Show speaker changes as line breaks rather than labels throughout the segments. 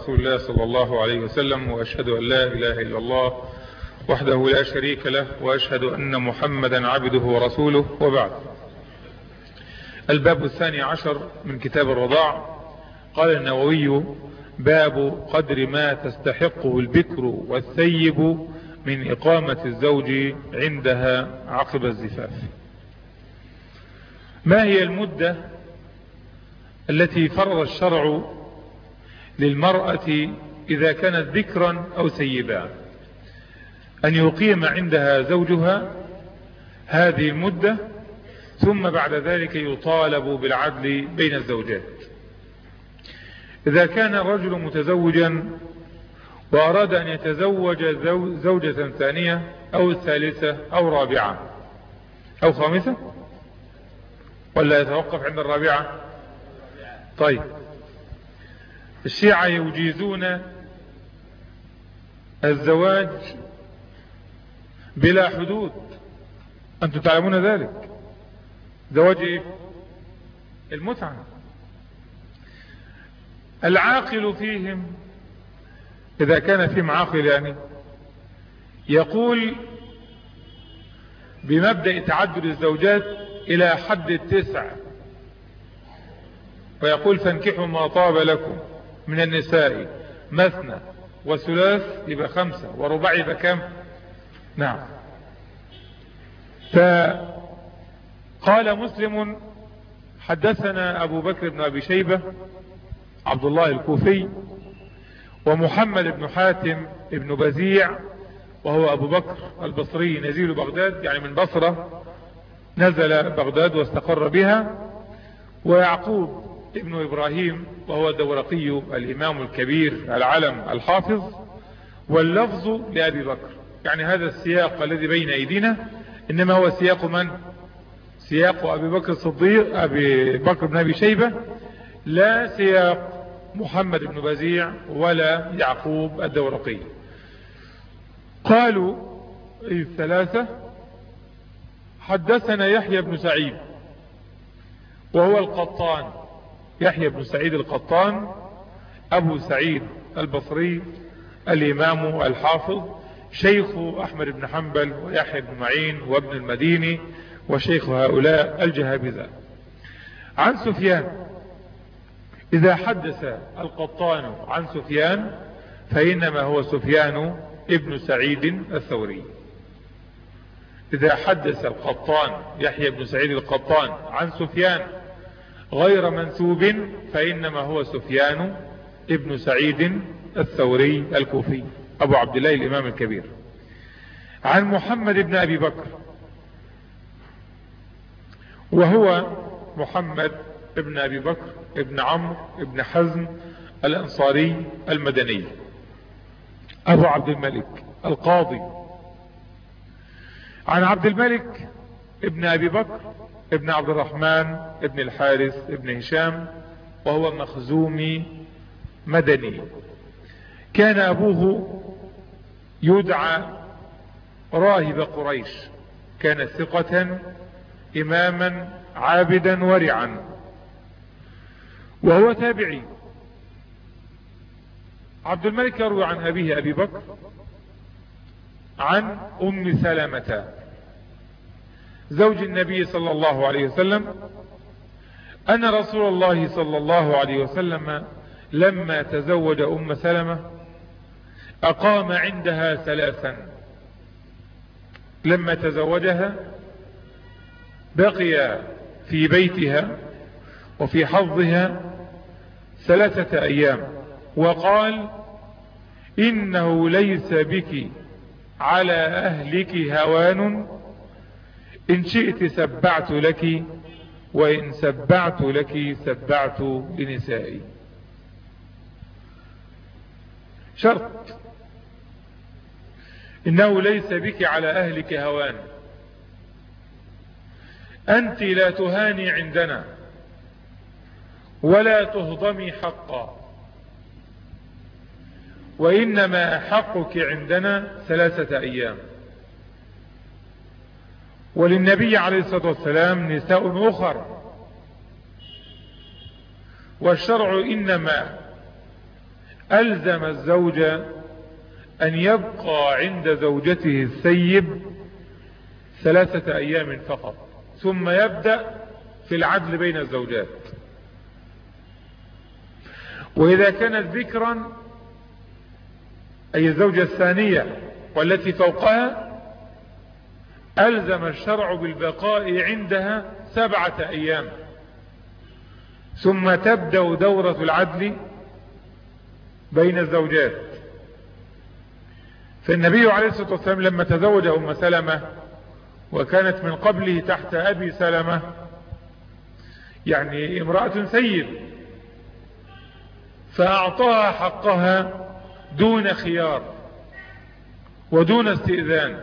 رسول الله صلى الله عليه وسلم، وأشهد أن لا إله إلا الله وحده لا شريك له، وأشهد أن محمدا عبده ورسوله، وبعد. الباب 12 من كتاب الرضاع. قال النووي: باب قدر ما تستحقه البكر والثيب من إقامة الزوج عندها عقب الزفاف. ما هي المدة التي فرض الشرع للمرأة إذا كانت ذكرا أو ثيبا أن يقيم عندها زوجها هذه المدة، ثم بعد ذلك يطالب بالعدل بين الزوجات؟ إذا كان الرجل متزوجا وأراد أن يتزوج زوجة ثانية أو ثالثة أو رابعة أو خامسة، ولا يتوقف عند الرابعة؟ طيب، الشيعة يجيزون الزواج بلا حدود، أنتم تعلمون ذلك. زواج إيه؟ المتعة. العاقل فيهم إذا كان فيهم عاقل يعني يقول بمبدأ تعدد الزوجات إلى حد 9، ويقول: فانكحوا ما طاب لكم من النساء مثنى وثلاث، يبقى 5، ورباع يبقى كم؟ نعم. فقال مسلم: حدثنا أبو بكر بن أبي شيبة عبد الله الكوفي، ومحمد بن حاتم بن بزيع وهو أبو بكر البصري نزيل بغداد، يعني من بصرة نزل بغداد واستقر بها، ويعقوب ابن إبراهيم وهو الدورقي الإمام الكبير العلم الحافظ، واللفظ لأبي بكر. يعني هذا السياق الذي بين أيدينا إنما هو سياق من؟ سياق أبي بكر الصديق، أبي بكر بن أبي شيبة، لا سياق محمد بن بزيع ولا يعقوب الدورقي. قالوا الثلاثة: حدثنا يحيى بن سعيد وهو القطان، يحيى بن سعيد القطان أبو سعيد البصري الإمام الحافظ، شيخ أحمد بن حنبل ويحيى بن معين وابن المديني وشيخ هؤلاء الجهابذة. عن سفيان: إذا حدث القطان عن سفيان فإنما هو سفيان ابن سعيد الثوري. إذا حدث القطان يحيى بن سعيد القطان عن سفيان غير منسوب فإنما هو سفيان ابن سعيد الثوري الكوفي أبو عبد الله الإمام الكبير. عن محمد بن أبي بكر وهو محمد ابن أبي بكر ابن عمرو ابن حزم الأنصاري المدني أبو عبد الملك القاضي. عن عبد الملك ابن أبي بكر ابن عبد الرحمن ابن الحارث ابن هشام وهو مخزومي مدني. كان أبوه يدعى راهب قريش، كان ثقة إماما عابدا ورعا، وهو تابعي. عبد الملك يروي عن أبيه أبي بكر عن أم سلمة زوج النبي صلى الله عليه وسلم أن رسول الله صلى الله عليه وسلم لما تزوج أم سلمة أقام عندها 3. لما تزوجها بقي في بيتها وفي حظها 3 أيام، وقال: إنه ليس بك على أهلك هوان، إن شئت سبعت لك، وإن سبعت لك سبعت لنسائي. شرط: إنه ليس بك على أهلك هوان، أنت لا تهاني عندنا ولا تهضمي حقا، وإنما حقك عندنا 3 أيام. وللنبي عليه الصلاة والسلام نساء أخر، والشرع إنما ألزم الزوج أن يبقى عند زوجته الثيب 3 أيام فقط، ثم يبدأ في العدل بين الزوجات. وإذا كانت ذكرا أي الزوجة الثانية والتي فوقها، ألزم الشرع بالبقاء عندها 7 أيام، ثم تبدأ دورة العدل بين الزوجات. فالنبي عليه الصلاة والسلام لما تزوج أم سلمة وكانت من قبله تحت أبي سلمة، يعني امرأة سيد، فأعطاها حقها دون خيار ودون استئذان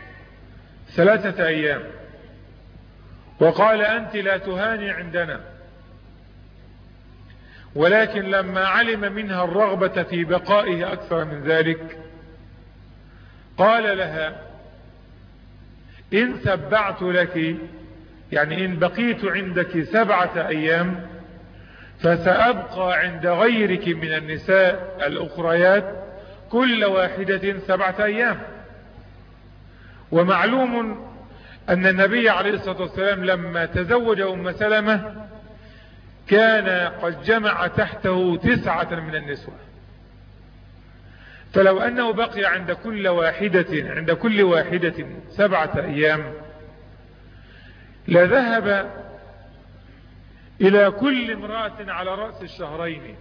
3 أيام، وقال أنت لا تهاني عندنا. ولكن لما علم منها الرغبة في بقائه أكثر من ذلك، قال لها إن سبعت لك، يعني إن بقيت عندك 7 أيام، فسأبقى عند غيرك من النساء الأخريات كل واحدة 7 أيام. ومعلوم أن النبي عليه الصلاة والسلام لما تزوج أم سلمة كان قد جمع تحته 9 من النسوة، فلو أنه بقي عند كل واحدة 7 أيام لذهب إلى كل امرأة على رأس الشهرين،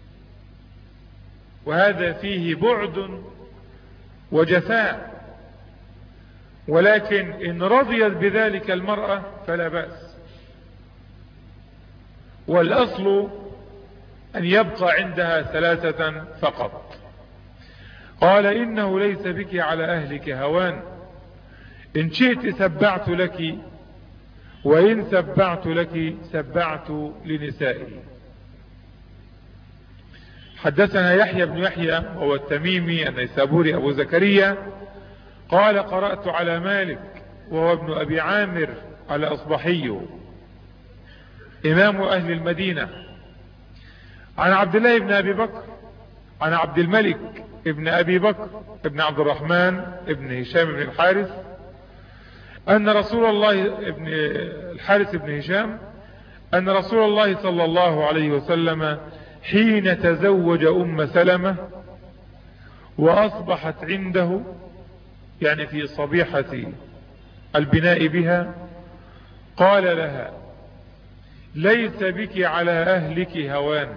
وهذا فيه بعد وجفاء. ولكن إن رضيت بذلك المرأة فلا بأس، والأصل أن يبقى عندها 3 فقط. قال إنه ليس بك على أهلك هوان، إن شئت سبعت لك، وإن سبعت لك سبعت لنسائي. حدثنا يحيى بن يحيى وهو التميمي النيسابوري أبو زكريا قال قرأت على مالك وهو ابن أبي عامر الأصبحي إمام أهل المدينة، عن عبد الله بن أبي بكر عن عبد الملك ابن أبي بكر ابن عبد الرحمن ابن هشام بن الحارث أن رسول الله ابن الحارث بن هشام أن رسول الله صلى الله عليه وسلم حين تزوج أم سلمة وأصبحت عنده، يعني في صبيحة البناء بها، قال لها ليس بك على أهلك هوان.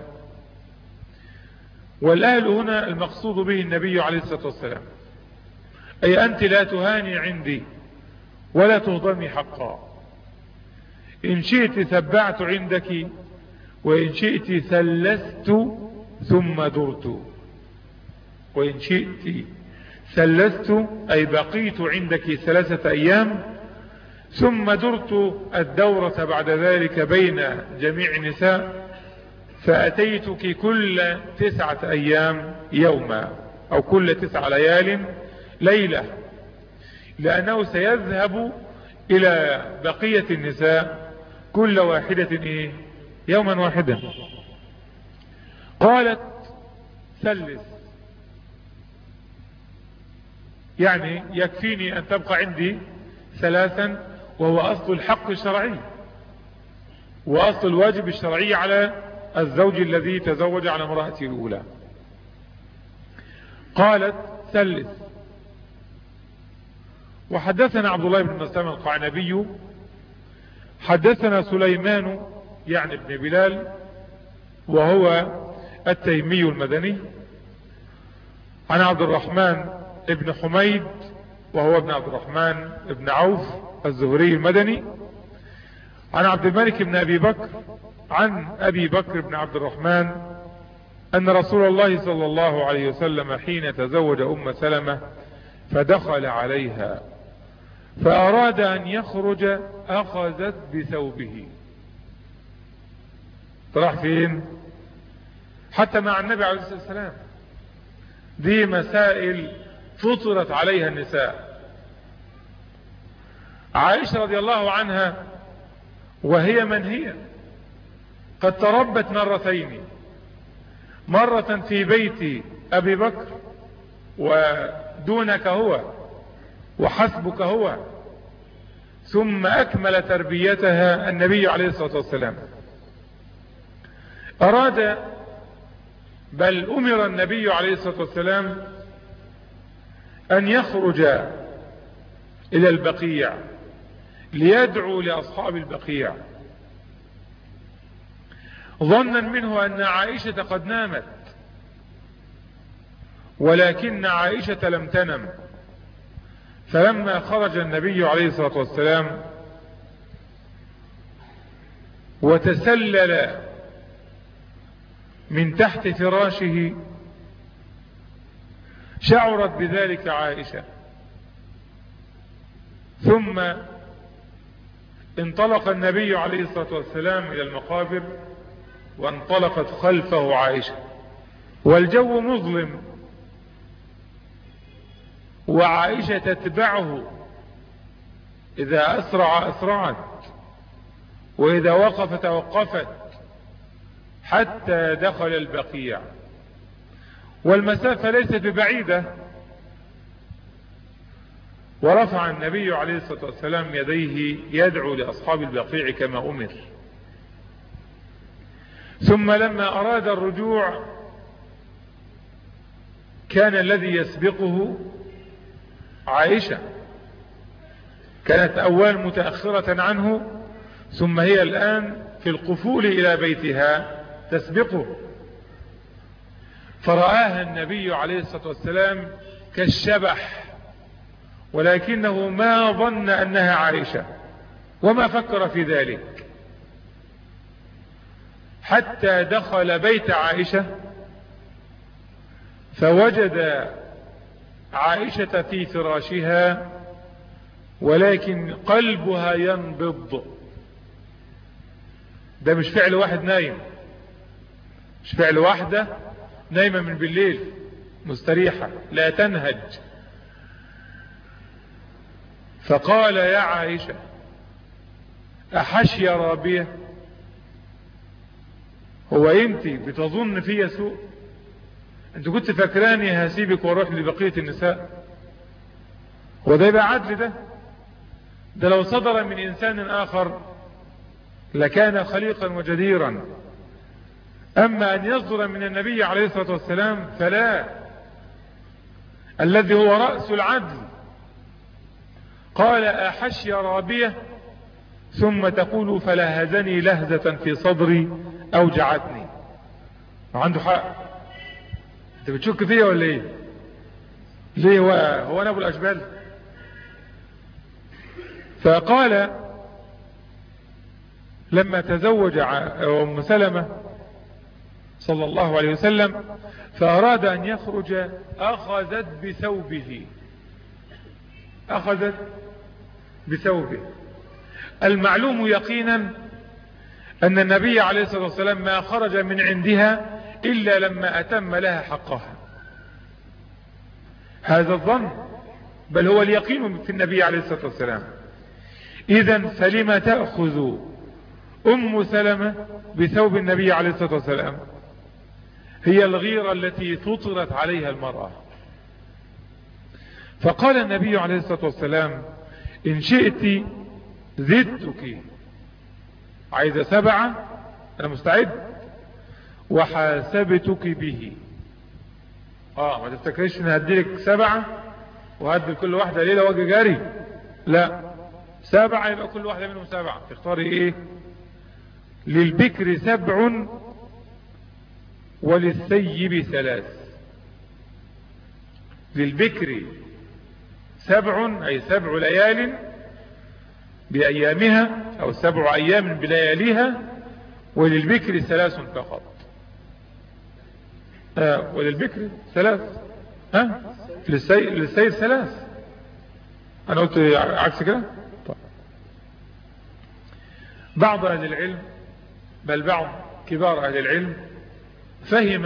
والأهل هنا المقصود به النبي عليه الصلاة والسلام، أي أنت لا تهاني عندي ولا تهضمي حقا، إن شئت سبعت عندك، وإن شئت ثلثت ثم درت. وإن شئت ثلثت أي بقيت عندك 3 أيام، ثم درت الدورة بعد ذلك بين جميع النساء، فأتيتك كل 9 أيام يوما، أو كل 9 ليال ليلة، لأنه سيذهب إلى بقية النساء كل واحدة يوما واحدا. قالت ثلث، يعني يكفيني أن تبقى عندي 3، وهو أصل الحق الشرعي وأصل الواجب الشرعي على الزوج الذي تزوج على امرأته الأولى. قالت ثلث. وحدثنا عبد الله بن مسلم القعنبي حدثنا سليمان يعني ابن بلال وهو التيمي المدني، عن عبد الرحمن ابن حميد وهو ابن عبد الرحمن ابن عوف الزهري المدني، عن عبد الملك بن أبي بكر عن أبي بكر بن عبد الرحمن أن رسول الله صلى الله عليه وسلم حين تزوج أم سلمة فدخل عليها فأراد أن يخرج أخذت بثوبه. راح فين؟ حتى مع النبي عليه الصلاة والسلام. دي مسائل فطرت عليها النساء. عائشة رضي الله عنها وهي من هي قد تربت مرتين، مرة في بيت أبي بكر ودونك هو وحسبك هو، ثم أكمل تربيتها النبي عليه الصلاة والسلام. أراد بل أمر النبي عليه الصلاة والسلام أن يخرج إلى البقيع ليدعو لأصحاب البقيع، ظنا منه أن عائشة قد نامت، ولكن عائشة لم تنم. فلما خرج النبي عليه الصلاة والسلام وتسلل من تحت فراشه شعرت بذلك عائشة، ثم انطلق النبي عليه الصلاة والسلام إلى المقابر وانطلقت خلفه عائشة، والجو مظلم وعائشة تتبعه، إذا أسرع أسرعت وإذا وقف توقفت حتى دخل البقيع، والمسافة ليست ببعيدة. ورفع النبي عليه الصلاة والسلام يديه يدعو لأصحاب البقيع كما أمر. ثم لما أراد الرجوع كان الذي يسبقه عائشة، كانت أول متأخرة عنه، ثم هي الآن في القفول إلى بيتها تسبقه، فرآها النبي عليه الصلاة والسلام كالشبح، ولكنه ما ظن أنها عائشة وما فكر في ذلك، حتى دخل بيت عائشة فوجد عائشة في فراشها ولكن قلبها ينبض. ده مش فعل واحد نايم، مش فعل واحدة نايمة من بالليل مستريحة لا تنهج. فقال يا عائشة أحش يا رابية، هو انت بتظن في سوء؟ انت كنت فاكراني هسيبك واروح لبقية النساء؟ هو ده يبقى عدل؟ ده لو صدر من انسان اخر لكان خليقا وجديرا، اما ان يصدر من النبي عليه الصلاة والسلام فلا، الذي هو رأس العدل. قال أحش يا رابية، ثم تقول فلهزني لهزة في صدري أوجعتني. عنده حق، انت بتشك فيا ولا ايه؟ ليه هو انا ابو الاشبال؟ فقال لما تزوج ام سلمة صلى الله عليه وسلم فاراد ان يخرج اخذت بثوبه. المعلوم يقينا ان النبي عليه الصلاة والسلام ما خرج من عندها إلا لما أتم لها حقها، هذا الظن بل هو اليقين في النبي عليه الصلاة والسلام. إذن فلما تأخذ أم سلمة بثوب النبي عليه الصلاة والسلام؟ هي الغيرة التي فطرت عليها المرأة. فقال النبي عليه الصلاة والسلام إن شئت زدتك، عايزة 7 أنا مستعد، وحاسبتك به. ما تفتكريش ان هديلك 7 وهدي كل واحدة ليلة وجه جاري، لا، 7 يبقى كل واحدة منهم 7. تختاري ايه؟ للبكر 7 وللثيب 3. للبكر 7 اي 7 ليال بأيامها او 7 ايام بلياليها، وللبكر 3 فقط. وللبكر 3، للسيد 3. انا قلت عكس كده. طيب. بعض اهل العلم بل بعض كبار اهل العلم فهم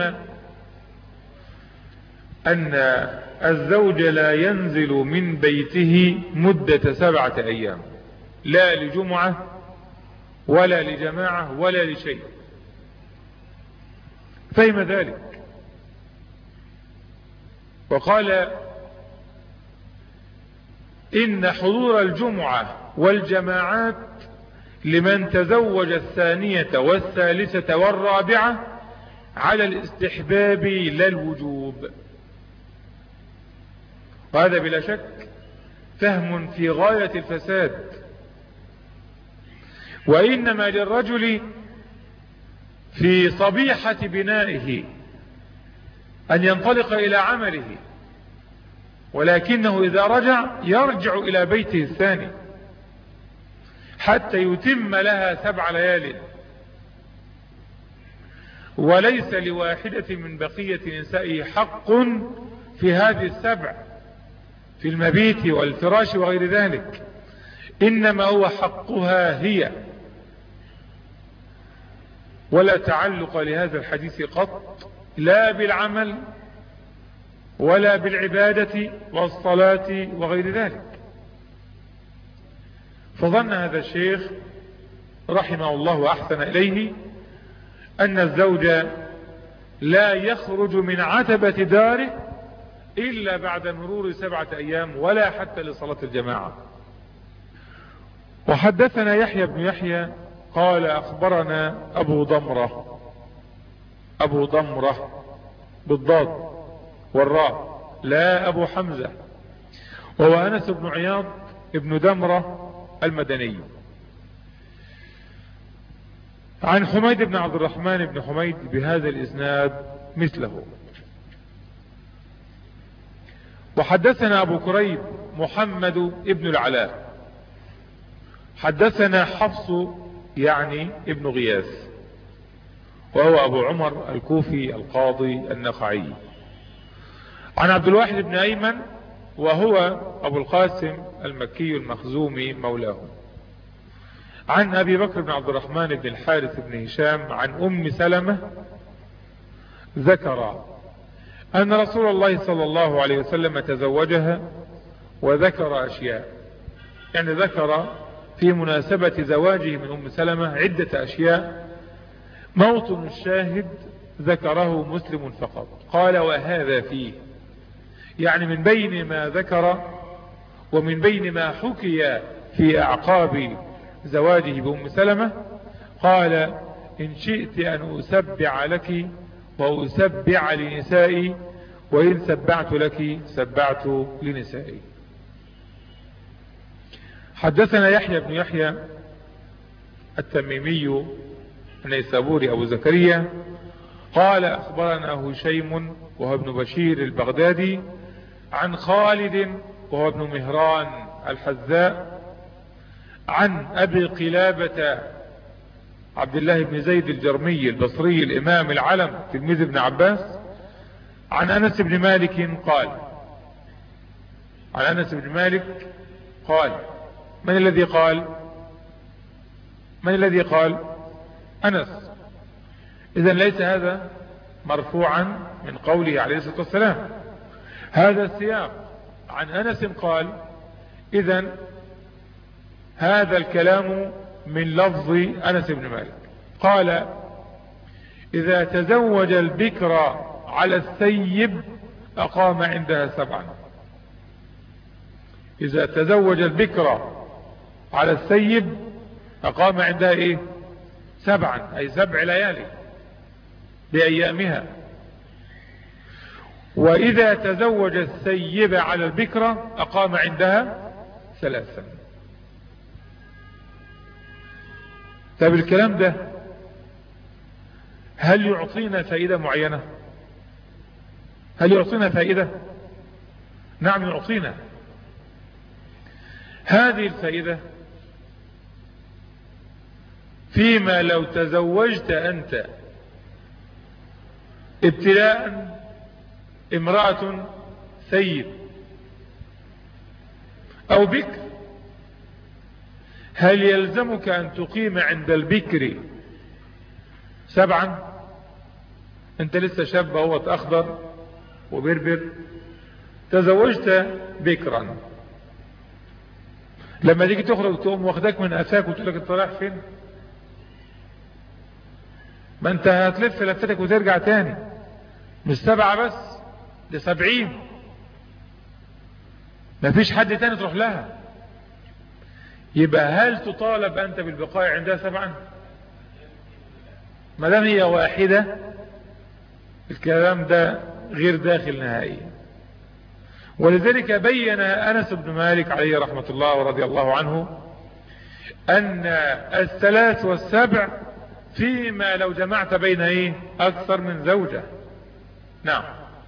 ان الزوج لا ينزل من بيته مدة 7 ايام، لا لجمعة ولا لجماعة ولا لشيء. فهم ذلك وقال إن حضور الجمعة والجماعات لمن تزوج الثانية والثالثة والرابعة على الاستحباب لا الوجوب. وهذا بلا شك فهم في غاية الفساد، وإنما للرجل في صبيحة بنائه أن ينطلق إلى عمله، ولكنه إذا يرجع إلى بيته الثاني حتى يتم لها 7 ليال، وليس لواحدة من بقية نسائه حق في هذه 7 في المبيت والفراش وغير ذلك، إنما هو حقها هي. ولا تعلق لهذا الحديث قط لا بالعمل ولا بالعبادة والصلاة وغير ذلك. فظن هذا الشيخ رحمه الله وأحسن إليه أن الزوج لا يخرج من عتبة داره إلا بعد مرور 7 أيام ولا حتى لصلاة الجماعة. وحدثنا يحيى بن يحيى قال أخبرنا أبو ضمرة بالضاد والراء لا أبو حمزة، وهو أنس بن عياض ابن دمرة المدني، عن حميد بن عبد الرحمن بن حميد بهذا الإسناد مثله. وحدثنا أبو كريب محمد ابن العلاء حدثنا حفص يعني ابن غياث، وهو أبو عمر الكوفي القاضي النخعي، عن عبد الواحد بن أيمن وهو أبو القاسم المكي المخزومي مولاه، عن أبي بكر بن عبد الرحمن بن الحارث بن هشام عن أم سلمة ذكر أن رسول الله صلى الله عليه وسلم تزوجها، وذكر أشياء، يعني ذكر في مناسبة زواجه من أم سلمة عدة أشياء، موطن الشاهد ذكره مسلم فقط. قال وهذا فيه، يعني من بين ما ذكر ومن بين ما حكي في أعقاب زواجه بأم سلمة، قال إن شئت أن أسبع لك وأسبع لنسائي، وإن سبعت لك سبعت لنسائي. حدثنا يحيى بن يحيى التميمي النيسابوري أبو زكريا قال أخبرنا هشيم وهو ابن بشير البغدادي عن خالد وهو ابن مهران الحذاء عن أبي قلابة عبد الله بن زيد الجرمي البصري الإمام العلم تلميذ ابن عباس عن أنس بن مالك قال، عن أنس بن مالك قال، من الذي قال؟ من الذي قال؟ أنس. إذن ليس هذا مرفوعا من قوله عليه الصلاة والسلام، هذا السياق عن أنس قال، إذن هذا الكلام من لفظ أنس بن مالك. قال إذا تزوج البكر على الثيب أقام عندها 7. إذا تزوج البكر على الثيب أقام عندها إيه؟ 7، أي 7 ليالي بأيامها. وإذا تزوج الثيب على البكرة أقام عندها 3. طيب الكلام ده هل يعطينا فائدة معينة؟ هل يعطينا فائدة؟ نعم يعطينا. هذه الفائدة فيما لو تزوجت أنت ابتلاء امرأة ثيب أو بكر، هل يلزمك أن تقيم عند البكر 7؟ أنت لسه شاب هو أخضر وبربر، تزوجت بكرا، لما تيجي تخرج تقوم واخدك من أساك وتقول لك انت رايح فين؟ ما انت هتلف لفتك وترجع تاني، مش 7 بس، ده 70. ما فيش حد تاني تروح لها. يبقى هل تطالب أنت بالبقاء عندها 7؟ ما دام هي واحدة الكلام ده غير داخل نهائيا. ولذلك بين أنس بن مالك عليه رحمة الله ورضي الله عنه أن 3 و7 فيما لو جمعت بين أكثر من زوجة. نعم.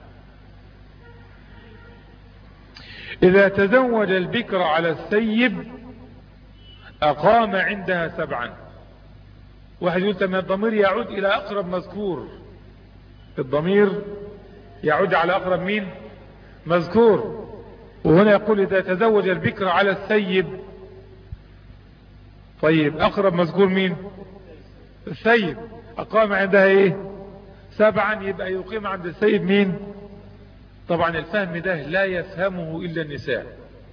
إذا تزوج البكر على السيب أقام عندها 7. واحد يقول ما الضمير يعود إلى أقرب مذكور. الضمير يعود على أقرب مين؟ مذكور. وهنا يقول إذا تزوج البكر على السيب. طيب أقرب مذكور مين؟ السيب. أقام عندها 7، يبقى يقيم عند السيب مين؟ طبعا الفهم ده لا يفهمه إلا النساء،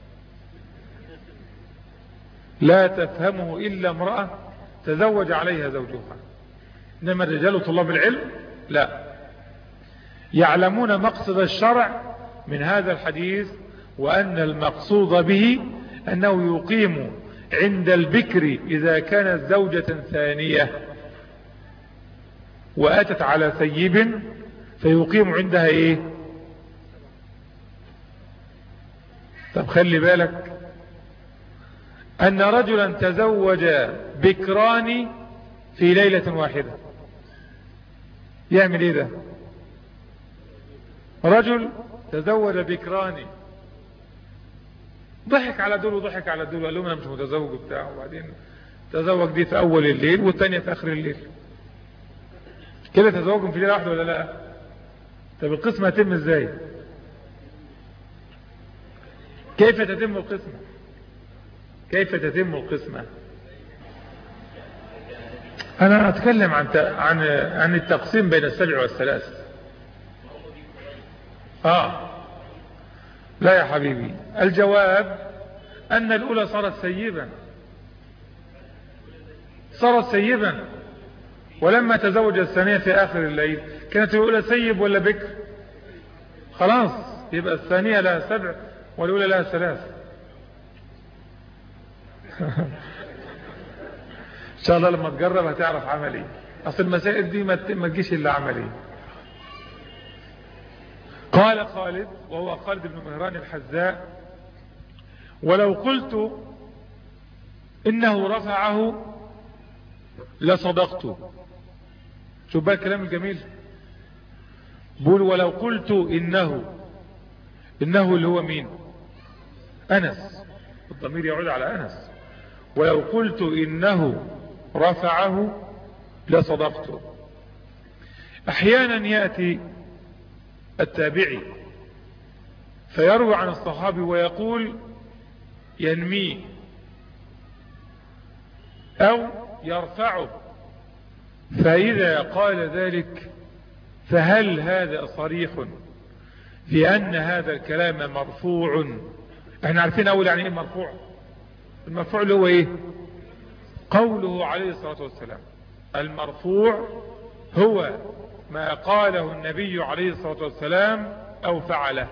لا تفهمه إلا امرأة تزوج عليها زوجها. إنما الرجال طلاب العلم لا يعلمون مقصد الشرع من هذا الحديث، وأن المقصود به أنه يقيم عند البكر إذا كانت زوجة ثانية وأتت على سيب فيقيم عندها طب خلي بالك أن رجلا تزوج بكران في ليلة واحدة يعمل ده؟ رجل تزوج بكران، ضحك على دول وضحك على دول، قال لهم أنا مش متزوج بتاعه، وبعدين تزوج دي في أول الليل والتانية في آخر الليل. كده تزوجهم في ليلة واحدة ولا لا؟ طب القسمة هتتم ازاي؟ كيف تتم القسمة؟ كيف تتم القسمة؟ أنا أتكلم عن التقسيم بين 7 و3. لا يا حبيبي، الجواب أن الأولى صارت سيبا، ولما تزوج الثانية في آخر الليل كانت الأولى سيب ولا بكر؟ خلاص يبقى الثانية لها 7 والأولى لها 3. إن شاء الله لما تجرب هتعرف عملي. أصل المسائل دي ما تجيش إلا عملي. قال خالد، وهو خالد بن مهران الحذاء: ولو قلت إنه رفعه لصدقت. شوف بقى الكلام الجميل، بقول ولو قلت إنه اللي هو مين؟ أنس، الضمير يعود على أنس. ولو قلت إنه رفعه لصدقت. أحيانا يأتي التابعي فيروي عن الصحابي ويقول ينميه أو يرفعه، فإذا قال ذلك فهل هذا صريح في أن هذا الكلام مرفوع؟ احنا عارفين أول يعني ايه مرفوع. المرفوع اللي هو قوله عليه الصلاة والسلام. المرفوع هو ما قاله النبي عليه الصلاة والسلام أو فعله،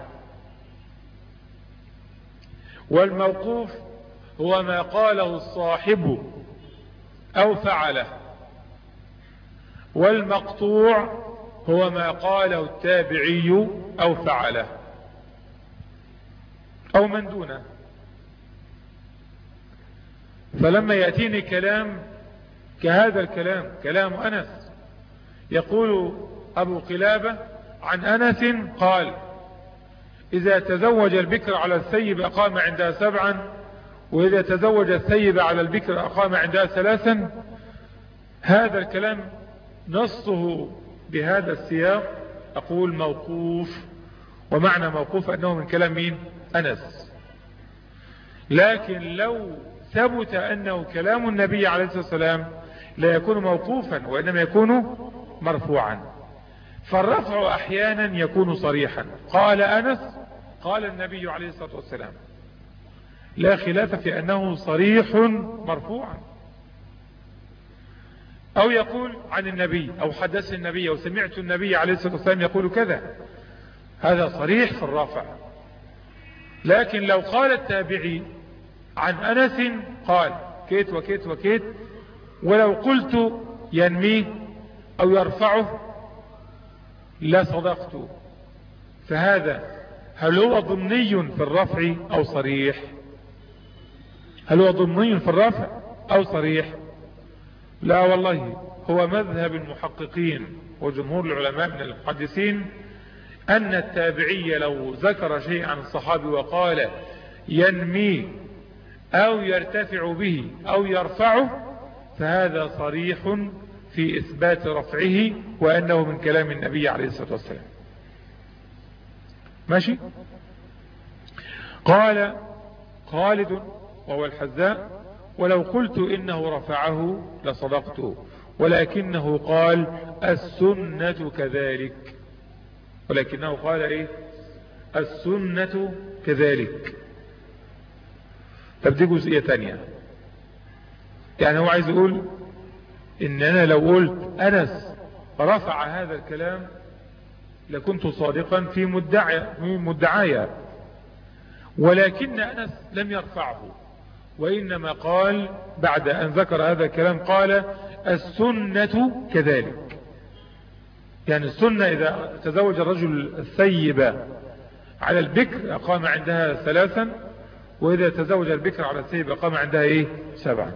والموقوف هو ما قاله الصاحب أو فعله، والمقطوع هو ما قاله التابعي أو فعله أو من دونه. فلما يأتيني كلام كهذا الكلام، كلام أنس، يقول أبو قلابة عن أنس قال: إذا تزوج البكر على الثيب أقام عندها 7، وإذا تزوج الثيب على البكر أقام عندها 3. هذا الكلام نصه بهذا السياق أقول موقوف، ومعنى موقوف أنه من كلام مين؟ أنس. لكن لو ثبت أنه كلام النبي عليه الصلاة والسلام لا يكون موقوفا، وإنما يكون مرفوعا. فالرفع أحيانا يكون صريحا، قال أنس قال النبي عليه الصلاة والسلام، لا خلاف في أنه صريح مرفوعا. أو يقول عن النبي أو حدث النبي أو سمعت النبي عليه الصلاة والسلام يقول كذا، هذا صريح في الرفع. لكن لو قال التابعي عن أنس قال كيت وكيت وكيت، ولو قلت ينميه أو يرفعه لا صدقت، فهذا هل هو ضمني في الرفع أو صريح؟ هل هو ضمني في الرفع أو صريح؟ لا والله، هو مذهب المحققين وجمهور العلماء من المحدثين أن التابعي لو ذكر شيئا عن الصحابي وقال ينمي أو يرتفع به أو يرفعه فهذا صريح في إثبات رفعه وأنه من كلام النبي عليه الصلاة والسلام. ماشي. قال خالد وهو الحذاء ولو قلت إنه رفعه لصدقته، ولكنه قال السنة كذلك. ولكنه قال ايه؟ السنة كذلك. طب دي جزئية تانية، يعني هو عايز يقول ان انا لو قلت انس رفع هذا الكلام لكنت صادقا في مدعايا، ولكن انس لم يرفعه، وانما قال بعد ان ذكر هذا الكلام قال السنة كذلك. يعني السنة اذا تزوج الرجل الثيب على البكر اقام عندها 3، واذا تزوج البكر على الثيب اقام عندها ايه 7.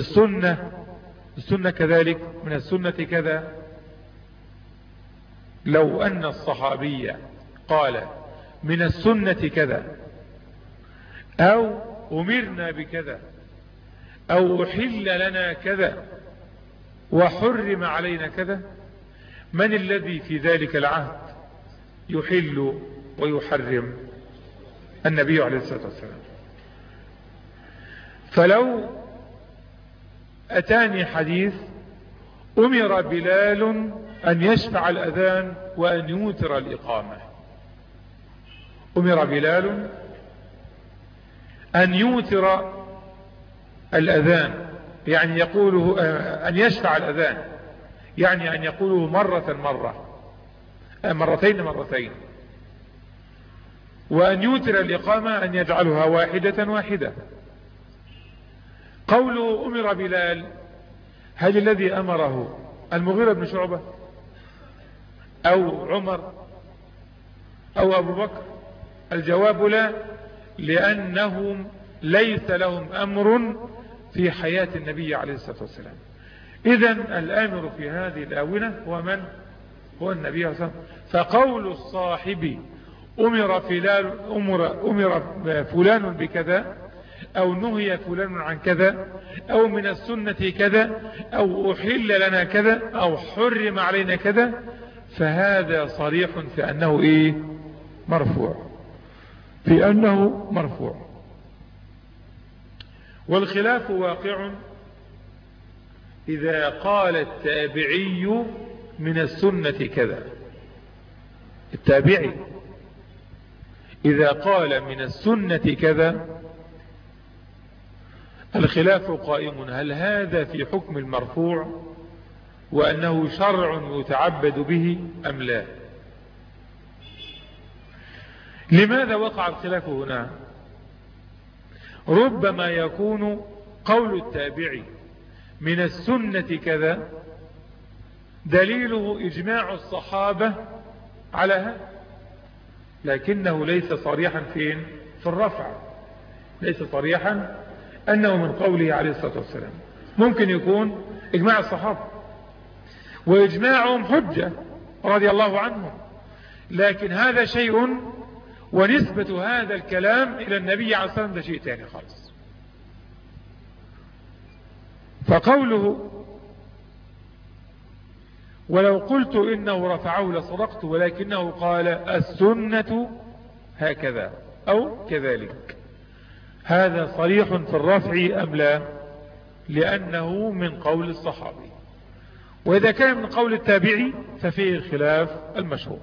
السنة كذلك، من السنة كذا. لو ان الصحابي قال من السنة كذا، او امرنا بكذا، او احل لنا كذا وحرم علينا كذا، من الذي في ذلك العهد يحل ويحرم؟ النبي عليه الصلاة والسلام. فلو أتاني حديث أمر بلال أن يشفع الأذان وأن يوتر الإقامة، أمر بلال أن يوتر الأذان، يعني يقوله أن يشفع الأذان، يعني أن يقوله مرتين، وأن يوتر الإقامة أن يجعلها واحدة. قوله أمر بلال، هل الذي أمره المغيرة بن شعبة أو عمر أو أبو بكر؟ الجواب لا، لأنهم ليس لهم أمر في حياة النبي عليه الصلاة والسلام. إذن الآمر في هذه الآونة هو من؟ هو النبي عليه الصلاة والسلام. فقول الصاحب أمر فلان بكذا، أو نهي فلان عن كذا، أو من السنة كذا، أو أحل لنا كذا، أو حرم علينا كذا، فهذا صريح في أنه إيه؟ مرفوع. والخلاف واقع إذا قال التابعي من السنة كذا. التابعي إذا قال من السنة كذا الخلاف قائم، هل هذا في حكم المرفوع وأنه شرع يتعبد به أم لا؟ لماذا وقع الخلاف هنا؟ ربما يكون قول التابعي من السنة كذا دليله إجماع الصحابة على هذا، لكنه ليس صريحا في الرفع، ليس صريحا أنه من قوله عليه الصلاة والسلام. ممكن يكون إجماع الصحابة وإجماعهم حجة رضي الله عنهم، لكن هذا شيء ونسبة هذا الكلام إلى النبي عليه الصلاة والسلام ده شيء تاني خالص. فقوله ولو قلت إنه رفعه لصدقت، ولكنه قال السنة هكذا أو كذلك، هذا صريح في الرفع أم لا؟ لأنه من قول الصحابي. وإذا كان من قول التابعي ففيه الخلاف المشهور.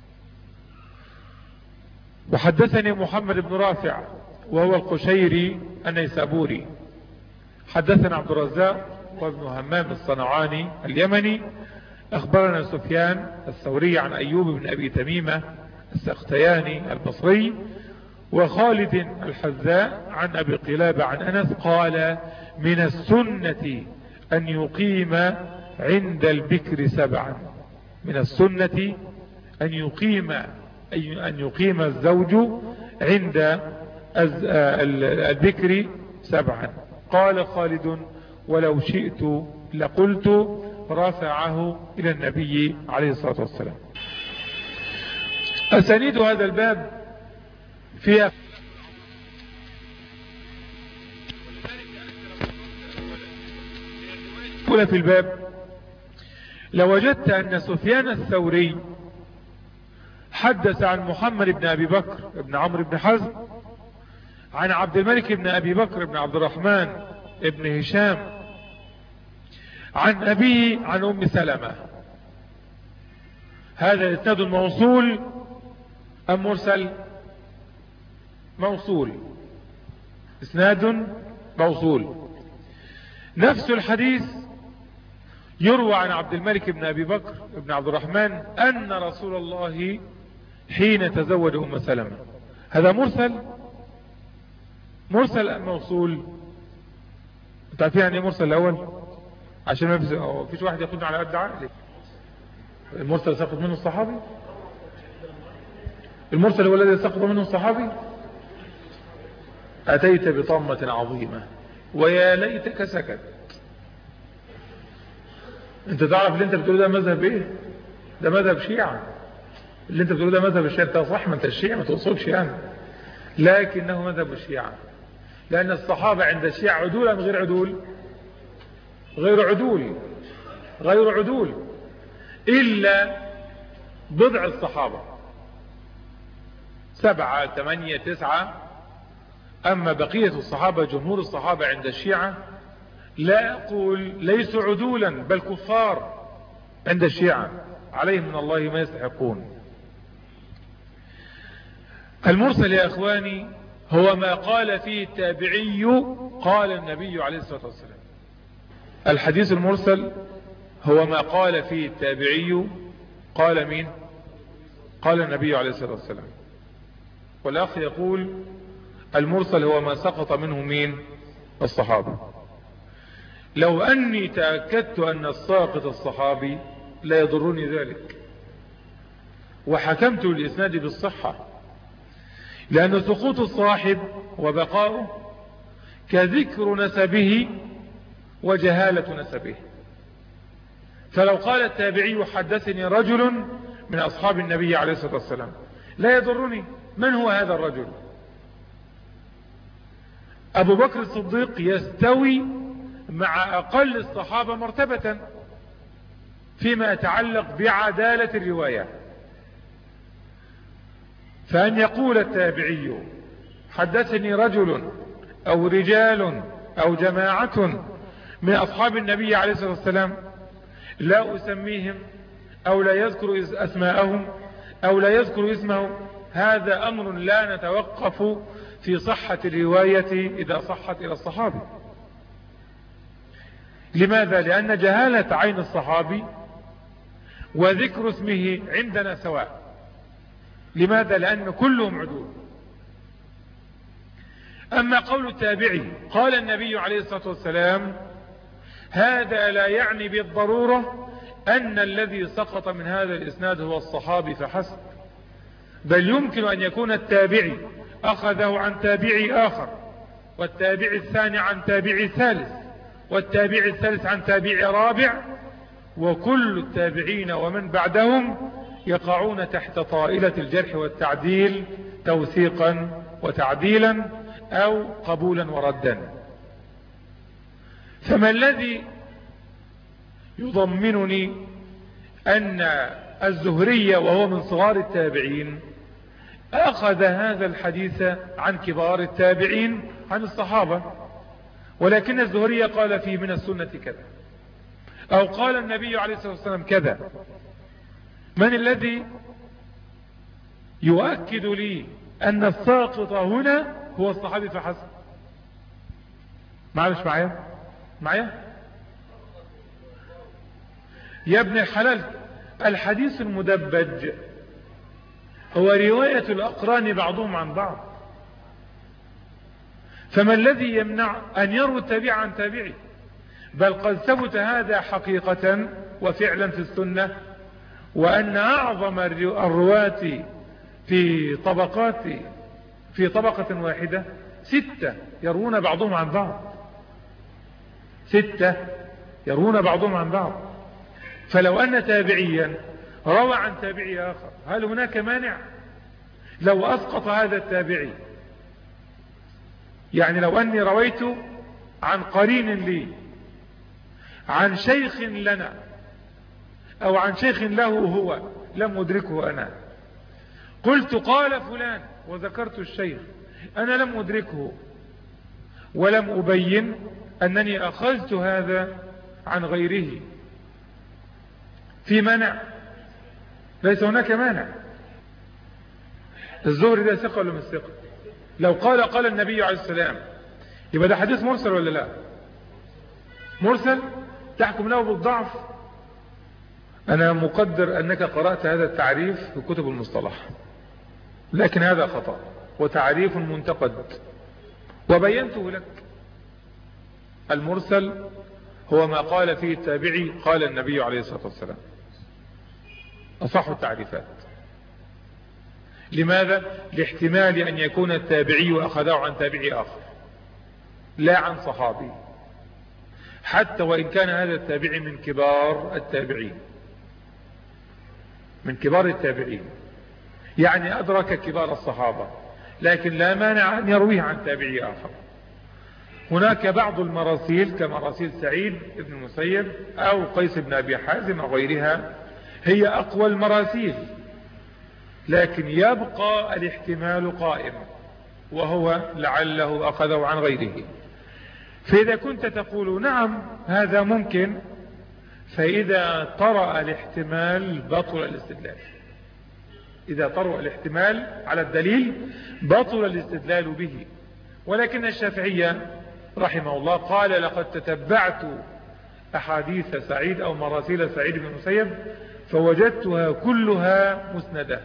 وحدثني محمد بن رافع وهو القشيري النيسابوري، حدثنا عبد الرزاق وابن همام الصنعاني اليمني، أخبرنا سفيان الثوري عن أيوب بن أبي تميمة السختياني البصري، وخالد الحذاء عن أبي قلابة عن أنس قال من السنة أن يقيم عند البكر 7. من السنة أن يقيم الزوج عند البكر 7. قال خالد ولو شئت لقلت رفعه إلى النبي عليه الصلاة والسلام. أسانيد هذا الباب فيها في الباب لوجدت أن سفيان الثوري حدث عن محمد بن أبي بكر بن عمرو بن حزم عن عبد الملك بن أبي بكر بن عبد الرحمن بن هشام عن أبيه عن أم سلمة. هذا إسناد موصول أم مرسل؟ موصول، إسناد موصول. نفس الحديث يروى عن عبد الملك بن أبي بكر بن عبد الرحمن أن رسول الله حين تزوج أم سلمة. هذا مرسل أم موصول؟ تعرفين يعني مرسل الأول عشان ما فيش واحد ياخدنا على قد عقله. المرسل سقط منه الصحابي، المرسل هو الذي سقط منه الصحابي. أتيت بطامة عظيمة ويا ليتك سكت. انت تعرف اللي انت بتقوله ده مذهب ايه؟ ده مذهب شيعة. اللي انت بتقوله ده مذهب الشيعة. صح، ما انت الشيعة ما تقصدش يعني، لكنه مذهب الشيعة. لأن الصحابة عند الشيعة عدول أم غير عدول؟ غير عدول إلا بضع الصحابة 7 8 9. أما بقية الصحابة جمهور الصحابة عند الشيعة لا أقول ليسوا عدولا بل كفار عند الشيعة، عليهم من الله ما يستحقون. المرسل يا أخواني هو ما قال فيه التابعي قال النبي عليه الصلاة والسلام. الحديث المرسل هو ما قال فيه التابعي قال مين؟ قال النبي عليه الصلاة والسلام. والأخ يقول المرسل هو ما سقط منه مين؟ الصحابة. لو أني تأكدت أن الساقط الصحابي لا يضرني ذلك، وحكمت للإسناد بالصحة، لأن سقوط الصاحب وبقاؤه كذكر نسبه وجهالة نسبه. فلو قال التابعي حدثني رجل من أصحاب النبي عليه الصلاة والسلام لا يضرني من هو هذا الرجل. أبو بكر الصديق يستوي مع أقل الصحابة مرتبة فيما يتعلق بعدالة الرواية. فأن يقول التابعي حدثني رجل أو رجال أو جماعة من أصحاب النبي عليه الصلاة والسلام لا أسميهم أو لا يذكر أسماءهم أو لا يذكر اسمهم، هذا أمر لا نتوقف في صحة الرواية إذا صحت إلى الصحابي. لماذا؟ لأن جهالة عين الصحابي وذكر اسمه عندنا سواء. لماذا؟ لأن كلهم عدول. أما قول التابعي قال النبي عليه الصلاة والسلام، هذا لا يعني بالضرورة أن الذي سقط من هذا الإسناد هو الصحابي فحسب، بل يمكن أن يكون التابعي أخذه عن تابعي آخر، والتابعي الثاني عن تابعي ثالث، والتابعي الثالث عن تابعي رابع، وكل التابعين ومن بعدهم يقعون تحت طائلة الجرح والتعديل توثيقا وتعديلا أو قبولا وردا. فما الذي يضمنني أن الزهري وهو من صغار التابعين أخذ هذا الحديث عن كبار التابعين عن الصحابة، ولكن الزهري قال فيه من السنة كذا، أو قال النبي عليه الصلاة والسلام كذا؟ من الذي يؤكد لي أن الساقط هنا هو الصحابي فحسب؟ مش معايا يا ابن الحلال. الحديث المدبج هو رواية الأقران بعضهم عن بعض. فما الذي يمنع أن يروي التابع عن تابعي؟ بل قد ثبت هذا حقيقة وفعلا في السنة، وأن أعظم الرواة في طبقة واحدة 6 يروون بعضهم عن بعض، 6 يروون بعضهم عن بعض. فلو أن تابعيا روى عن تابعي آخر، هل هناك مانع؟ لو أسقط هذا التابعي، يعني لو أني رويت عن قرين لي عن شيخ لنا أو عن شيخ له هو لم أدركه أنا، قلت قال فلان وذكرت الشيخ، أنا لم أدركه ولم أبين أنني أخذت هذا عن غيره، في مانع؟ ليس هناك مانع. الزهري ده ثقة ولا مش ثقة؟ لو قال النبي عليه السلام، يبقى ده حديث مرسل ولا لا؟ مرسل تحكم له بالضعف. أنا مقدر أنك قرأت هذا التعريف في كتب المصطلح، لكن هذا خطأ وتعريف منتقد وبينته لك. المرسل هو ما قال فيه التابعي قال النبي عليه الصلاة والسلام، أصح التعريفات. لماذا؟ لاحتمال أن يكون التابعي أخذه عن تابعي آخر لا عن صحابي، حتى وإن كان هذا التابعي من كبار التابعين، من كبار التابعين، يعني أدرك كبار الصحابة، لكن لا مانع أن يرويه عن تابعي آخر. هناك بعض المراسيل كمراسيل سعيد بن المسيب أو قيس بن أبي حازم أو غيرها هي أقوى المراسيل، لكن يبقى الاحتمال قائم، وهو لعله أخذه عن غيره. فإذا كنت تقول نعم هذا ممكن، فإذا طرأ الاحتمال بطل الاستدلال. إذا طرأ الاحتمال على الدليل بطل الاستدلال به. ولكن الشافعية رحمه الله قال لقد تتبعت أحاديث سعيد أو مراسيل سعيد بن المسيب فوجدتها كلها مسندة،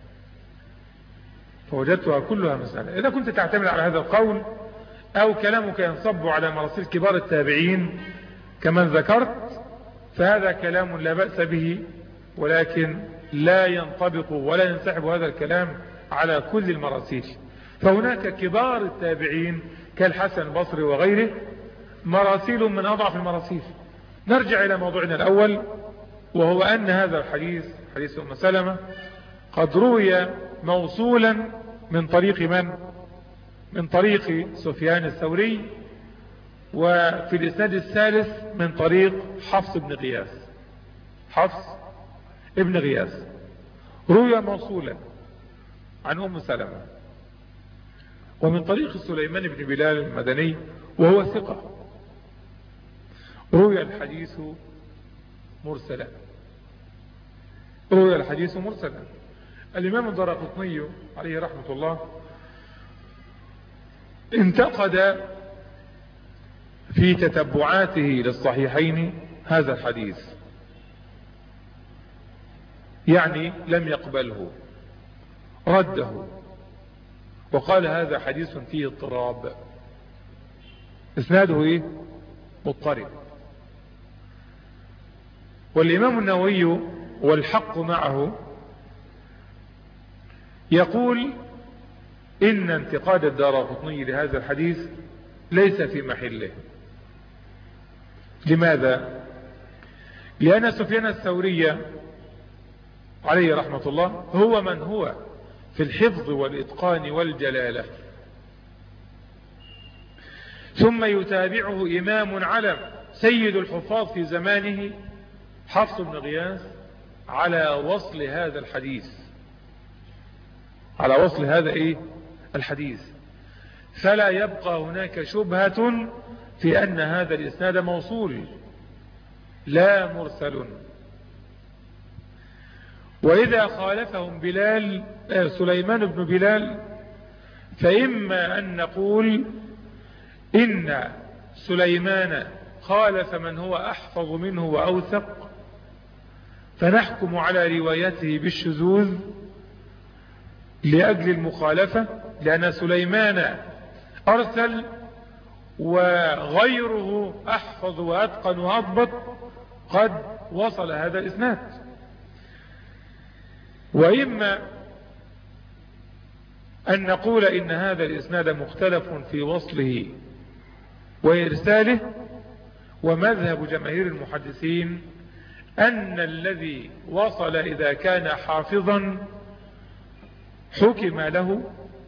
إذا كنت تعتمد على هذا القول أو كلامك ينصب على مراسيل كبار التابعين كمن ذكرت، فهذا كلام لا بأس به، ولكن لا ينطبق ولا ينسحب هذا الكلام على كل المراسيل. فهناك كبار التابعين كالحسن البصري وغيره مراسيل من أضعف المراسيل. نرجع إلى موضوعنا الأول، وهو أن هذا الحديث حديث أم سلمة قد روي موصولا من طريق من؟ من طريق سفيان الثوري، وفي الإسناد الثالث من طريق حفص بن غياث روي موصولا عن أم سلمة، ومن طريق سليمان بن بلال المدني وهو ثقة روي الحديث مرسلا. الإمام الدارقطني عليه رحمة الله انتقد في تتبعاته للصحيحين هذا الحديث، يعني لم يقبله، رده وقال هذا حديث فيه اضطراب، اسناده ايه؟ مضطرب. والإمام النووي والحق معه يقول إن انتقاد الدارقطني لهذا الحديث ليس في محله. لماذا؟ لأن سفيان الثوري عليه رحمة الله هو من هو في الحفظ والإتقان والجلالة، ثم يتابعه إمام علم سيد الحفاظ في زمانه حفص بن غياث على وصل هذا الحديث، على وصل هذا ايه الحديث، فلا يبقى هناك شبهة في أن هذا الإسناد موصول لا مرسل. وإذا خالفهم سليمان بن بلال فإما أن نقول إن سليمان خالف من هو أحفظ منه وأوثق فنحكم على روايته بالشذوذ لأجل المخالفة، لأن سليمان أرسل وغيره أحفظ وأتقن وأضبط قد وصل هذا الإسناد. وإما أن نقول إن هذا الإسناد مختلف في وصله وإرساله، ومذهب جماهير المحدثين أن الذي وصل إذا كان حافظا حكم له،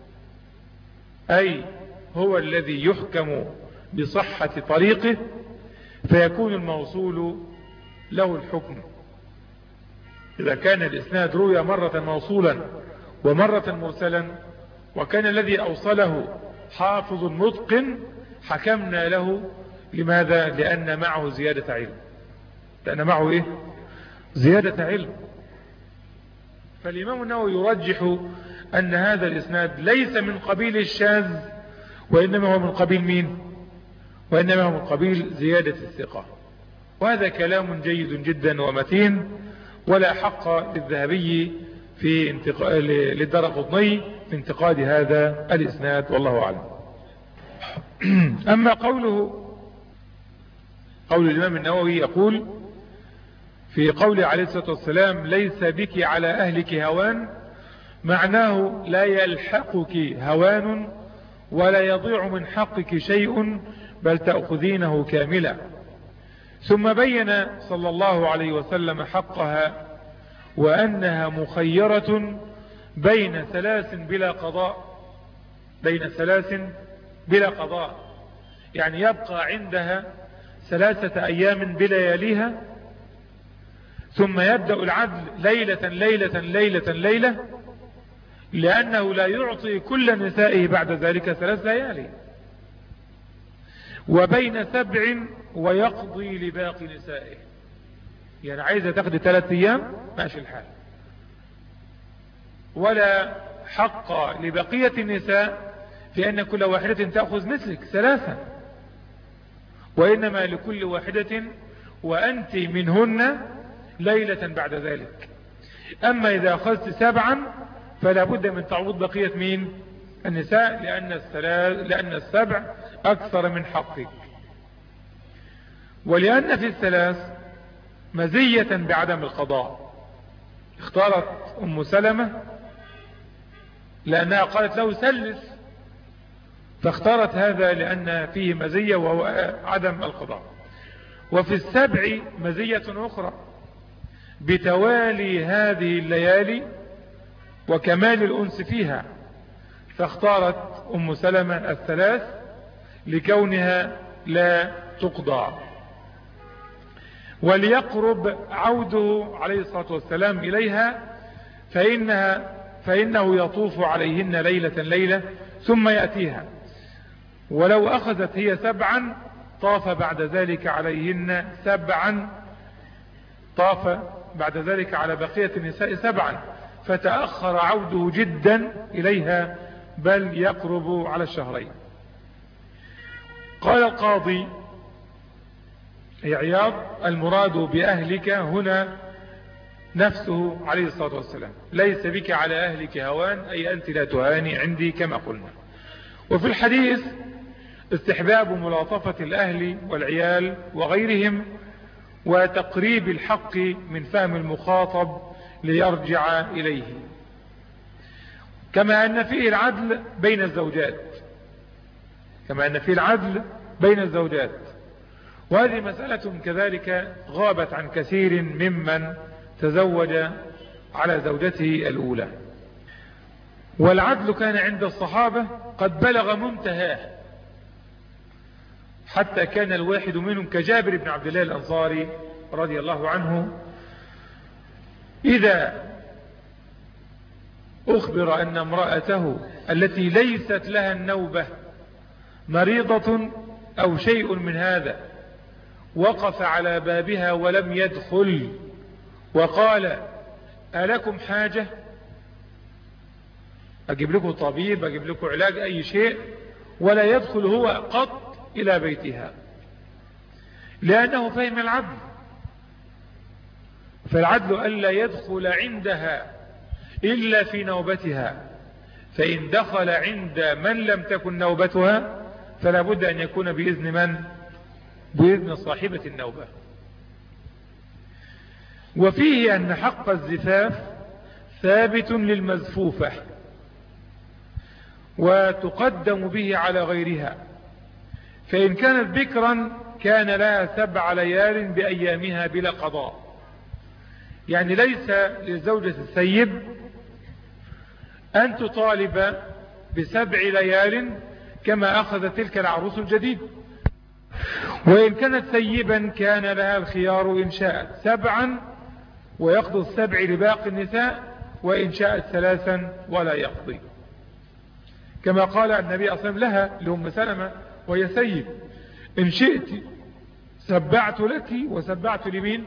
أي هو الذي يحكم بصحة طريقه، فيكون الموصول له الحكم. إذا كان الإسناد روي مرة موصولا ومرة مرسلا، وكان الذي أوصله حافظ متقن، حكمنا له. لماذا؟ لأن معه زيادة علم. لأن معه إيه؟ زيادة علم. فالإمام النووي يرجح أن هذا الإسناد ليس من قبيل الشاذ، وإنما هو من قبيل مين؟ وإنما هو من قبيل زيادة الثقة. وهذا كلام جيد جدا ومتين، ولا حق للذهبي في للدرقطني في انتقاد هذا الإسناد، والله أعلم. أما قول الإمام النووي يقول في قوله عليه الصلاة والسلام: ليس بك على أهلك هوان، معناه لا يلحقك هوان ولا يضيع من حقك شيء، بل تأخذينه كاملا. ثم بين صلى الله عليه وسلم حقها، وأنها مخيرة بين ثلاث بلا قضاء. بين ثلاث بلا قضاء، يعني يبقى عندها 3 أيام بلياليها، ثم يبدأ العدل ليلة ليلة ليلة ليلة، لأنه لا يعطي كل نسائه بعد ذلك 3 ليالي. وبين 7 ويقضي لباقي نسائه، يعني عايزة تقضي 3 أيام ماشي الحال، ولا حق لبقية النساء في أن كل واحدة تأخذ مثلك 3، وإنما لكل واحدة وأنت منهن ليلة بعد ذلك. أما إذا أخذت 7 فلا بد من تعوض بقية مين؟ النساء، لأن 7 أكثر من حقك. ولأن في 3 مزية بعدم القضاء. اختارت أم سلمة لأنها قالت له سلس، فاختارت هذا لأن فيه مزية وهو عدم القضاء. وفي 7 مزية أخرى بتوالي هذه الليالي وكمال الأنس فيها، فاختارت أم سلمة 3 لكونها لا تقضى. وليقرب عوده عليه الصلاة والسلام إليها، فإنه يطوف عليهن ليلة ليلة ثم يأتيها. ولو أخذت هي 7 طاف بعد ذلك عليهن 7، طاف بعد ذلك على بقية النساء 7، فتأخر عوده جدا إليها، بل يقرب على 2 شهرين. قال القاضي عياض: المراد بأهلك هنا نفسه عليه الصلاة والسلام، ليس بك على أهلك هوان، أي أنت لا تهاني عندي كما قلنا. وفي الحديث استحباب ملاطفة الأهل والعيال وغيرهم، وتقريب الحق من فهم المخاطب ليرجع إليه، كما أن فيه العدل بين الزوجات، وهذه مسألة كذلك غابت عن كثير ممن تزوج على زوجته الأولى. والعدل كان عند الصحابة قد بلغ منتهاه، حتى كان الواحد منهم كجابر بن عبد الله الأنصاري رضي الله عنه إذا أخبر أن امرأته التي ليست لها النوبة مريضة أو شيء من هذا، وقف على بابها ولم يدخل وقال: ألكم حاجة؟ أجيب لكم طبيب، أجيب لكم علاج، أي شيء، ولا يدخل هو قط إلى بيتها، لأنه فهم العدل. فالعدل ألا يدخل عندها إلا في نوبتها، فإن دخل عند من لم تكن نوبتها فلا بد أن يكون بإذن من؟ بإذن صاحبة النوبة. وفيه أن حق الزفاف ثابت للمزفوفة وتقدم به على غيرها، فإن كانت بكرا كان لها 7 ليال بأيامها بلا قضاء. يعني ليس للزوجة السيب أن تطالب ب7 ليال كما أخذ تلك العروس الجديد، وإن كانت سيبا كان لها الخيار إن شاءت 7 ويقضي 7 لباقي النساء، وإن شاءت 3 ولا يقضي، كما قال النبي صلى الله عليه وسلم لها لأم سلمة وهي سيب: إن شئت سبعت لك وسبعت لمين؟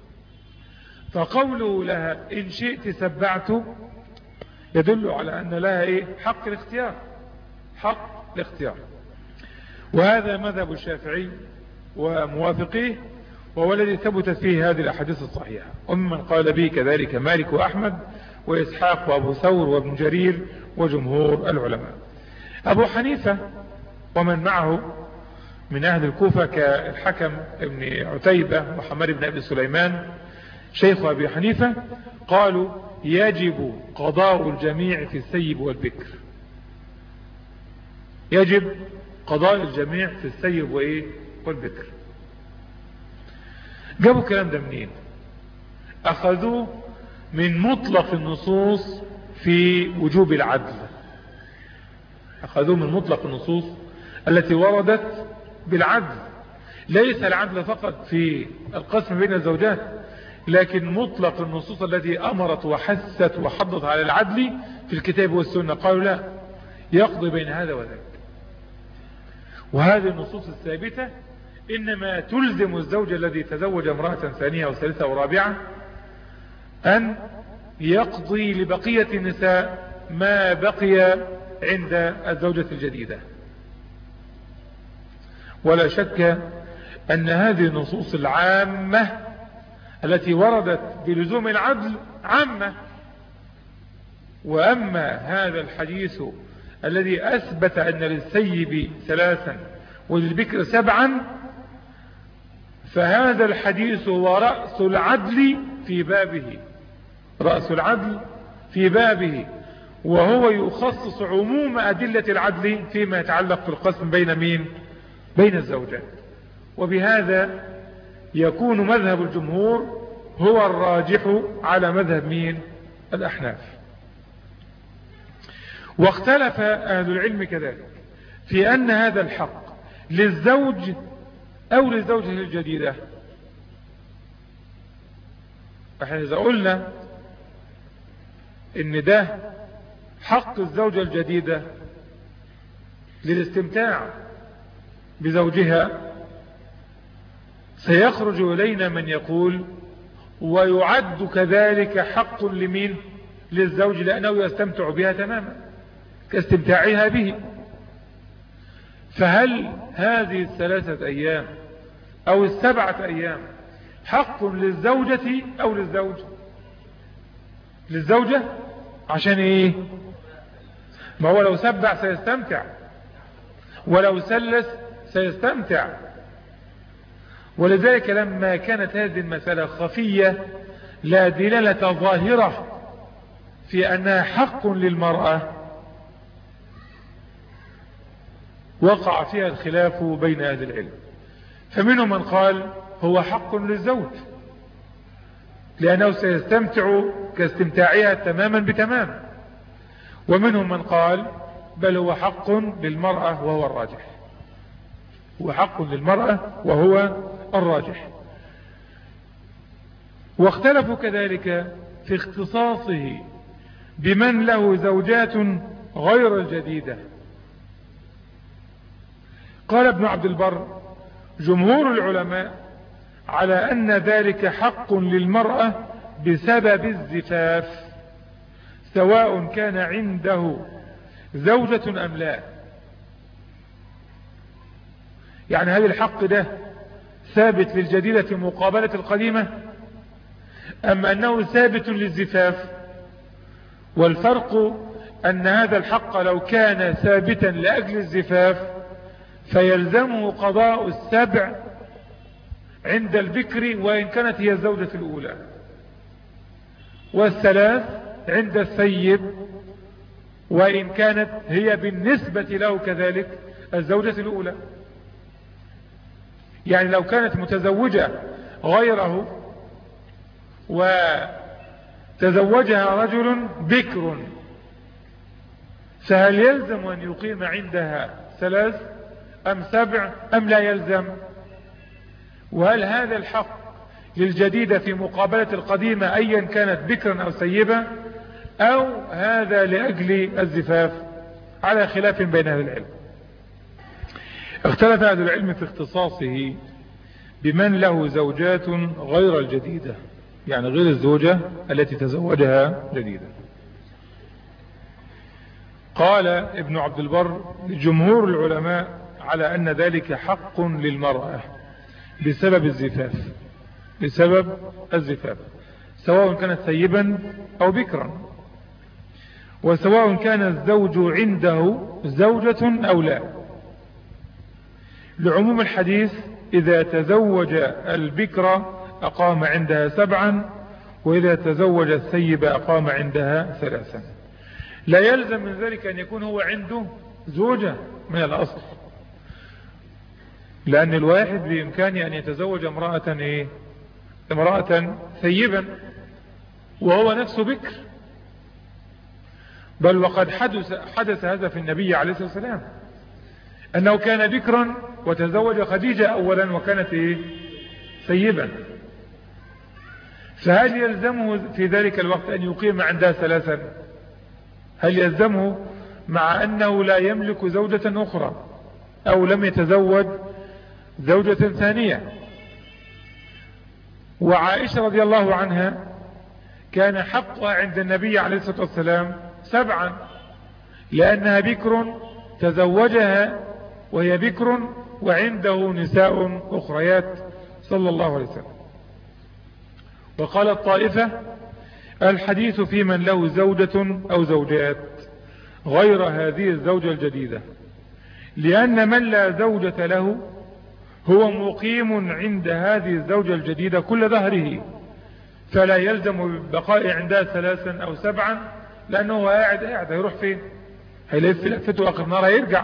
فقوله لها إن شئت سبعت يدل على أن لها حق الاختيار، حق الاختيار. وهذا مذهب الشافعي وموافقيه، وهو الذي ثبتت فيه هذه الأحاديث الصحيحة. وممن قال به كذلك مالك وأحمد وإسحاق وأبو ثور وابن جرير وجمهور العلماء. أبو حنيفة ومن معه من أهل الكوفة كالحكم ابن عتيبة وحمار بن أبي سليمان شيخ أبي حنيفة قالوا يجب قضاء الجميع في السيب والبكر، يجب قضاء الجميع في السيب والبكر. جابوا الكلام ده منين؟ أخذوه من مطلق النصوص في وجوب العدل، أخذوه من مطلق النصوص التي وردت بالعدل، ليس العدل فقط في القسم بين الزوجات، لكن مطلق النصوص التي أمرت وحثت وحضت على العدل في الكتاب والسنة قالوا لا، يقضي بين هذا وذاك. وهذه النصوص الثابتة إنما تلزم الزوج الذي تزوج امرأة ثانية وثالثة ورابعة أن يقضي لبقية النساء ما بقي عند الزوجة الجديدة. ولا شك أن هذه النصوص العامة التي وردت بلزوم العدل عامة. وأما هذا الحديث الذي أثبت أن للسيب 3 وللبكر 7 فهذا الحديث هو رأس العدل في بابه، رأس العدل في بابه، وهو يخصص عموم أدلة العدل فيما يتعلق في القسم بين مين؟ بين الزوجات. وبهذا يكون مذهب الجمهور هو الراجح على مذهب مين؟ الأحناف. واختلف أهل العلم كذلك في أن هذا الحق للزوج أو للزوجة الجديدة. احنا إذا قلنا إن ده حق الزوجة الجديدة للاستمتاع بزوجها، سيخرج إلينا من يقول ويعد كذلك حق لمين؟ للزوج، لأنه يستمتع بها تماما كاستمتاعها به. فهل هذه 3 أيام أو 7 أيام حق للزوجة أو للزوج؟ للزوجة. عشان ايه؟ ما هو لو سبع سيستمتع، ولو سلس سيستمتع. ولذلك لما كانت هذه المسألة خفية لا دلالة ظاهرة في أنها حق للمرأة، وقع فيها الخلاف بين أهل العلم. فمنهم من قال هو حق للزوج لأنه سيستمتع كاستمتاعها تماما بتمام، ومنهم من قال بل هو حق للمرأة وهو الراجح، هو حق للمرأة وهو الراجح. واختلفوا كذلك في اختصاصه بمن له زوجات غير الجديدة. قال ابن عبد البر جمهور العلماء على أن ذلك حق للمرأة بسبب الزفاف، سواء كان عنده زوجة أم لا. يعني هل الحق ده ثابت للجديدة مقابلة القديمة أم أنه ثابت للزفاف؟ والفرق أن هذا الحق لو كان ثابتا لأجل الزفاف فيلزمه قضاء السبع عند البكر وإن كانت هي الزوجة الأولى، والثلاث عند الثيب وإن كانت هي بالنسبة له كذلك الزوجة الأولى. يعني لو كانت متزوجة غيره وتزوجها رجل بكر فهل يلزم أن يقيم عندها 3 أم 7 أم لا يلزم؟ وهل هذا الحق للجديدة في مقابلة القديمة أيا كانت بكرا أو سيبة، أو هذا لأجل الزفاف؟ على خلاف بين أهل العلم. اختلف أهل العلم في اختصاصه بمن له زوجات غير الجديدة، يعني غير الزوجة التي تزوجها جديدا. قال ابن عبد البر جمهور العلماء على أن ذلك حق للمرأة بسبب الزفاف سواء كانت ثيبا أو بكرا، وسواء كان الزوج عنده زوجة أو لا، لعموم الحديث إذا تزوج البكر أقام عندها 7، وإذا تزوج الثيب أقام عندها 3. لا يلزم من ذلك أن يكون هو عنده زوجة من الأصل، لأن الواحد بإمكانه أن يتزوج امرأة ثيبا وهو نفسه بكر، بل وقد حدث هذا في النبي عليه الصلاة والسلام، أنه كان بكرا وتزوج خديجة أولا وكانت ثيبا. فهل يلزمه في ذلك الوقت أن يقيم عندها 3؟ هل يلزمه مع أنه لا يملك زوجة أخرى أو لم يتزوج زوجة ثانية؟ وعائشة رضي الله عنها كان حقها عند النبي عليه الصلاة والسلام 7، لأنها بكر تزوجها وهي بكر وعنده نساء أخريات صلى الله عليه وسلم. وقال الطائفة الحديث في من له زوجة أو زوجات غير هذه الزوجة الجديدة، لأن من لا زوجة له هو مقيم عند هذه الزوجة الجديدة كل دهره، فلا يلزم ببقاء عندها 3 أو 7، لأنه قاعد هيروح فين؟ هيلف لفته آخر نار هيرجع.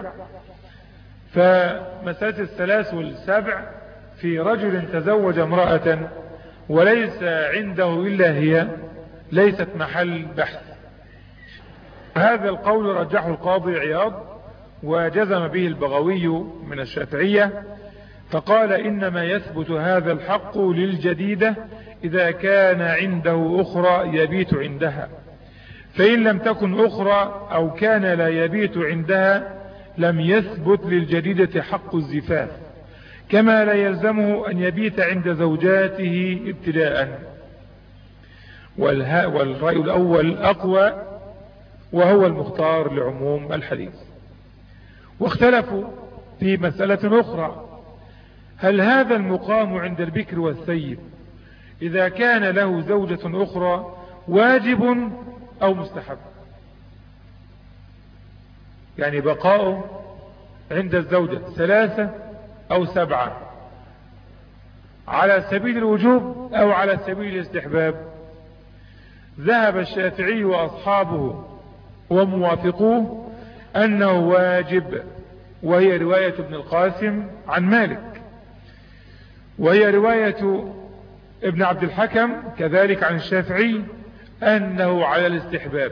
فمسألة 3 و7 في رجل تزوج امرأة وليس عنده إلا هي ليست محل بحث. هذا القول رجحه القاضي عياض وجزم به البغوي من الشافعية، فقال إنما يثبت هذا الحق للجديدة إذا كان عنده أخرى يبيت عندها، فإن لم تكن أخرى أو كان لا يبيت عندها لم يثبت للجديدة حق الزفاف، كما لا يلزمه أن يبيت عند زوجاته ابتداء. والرأي الأول أقوى وهو المختار لعموم الحديث. واختلفوا في مسألة أخرى، هل هذا المقام عند البكر والثيب إذا كان له زوجة أخرى واجب أو مستحب؟ يعني بقاؤه عند الزوجة 3 أو 7 على سبيل الوجوب أو على سبيل الاستحباب؟ ذهب الشافعي وأصحابه وموافقوه أنه واجب، وهي رواية ابن القاسم عن مالك، وهي رواية ابن عبد الحكم كذلك عن الشافعي أنه على الاستحباب.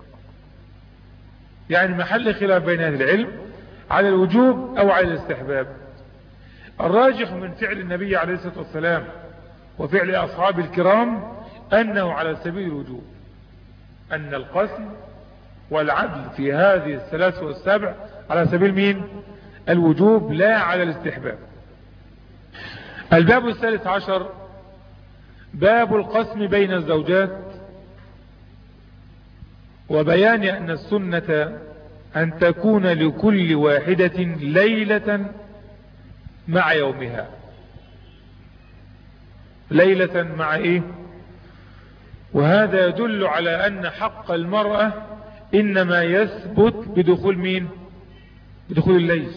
يعني محل خلاف بين أهل العلم على الوجوب أو على الاستحباب. الراجح من فعل النبي عليه الصلاة والسلام وفعل أصحاب الكرام أنه على سبيل الوجوب، أن القسم والعدل في هذه 3 و7 على سبيل مين؟ الوجوب لا على الاستحباب. الباب 13 باب القسم بين الزوجات، وبيان أن السنة أن تكون لكل واحدة ليلة مع يومها. ليلة مع إيه؟ وهذا يدل على أن حق المرأة إنما يثبت بدخول مين؟ بدخول الليل.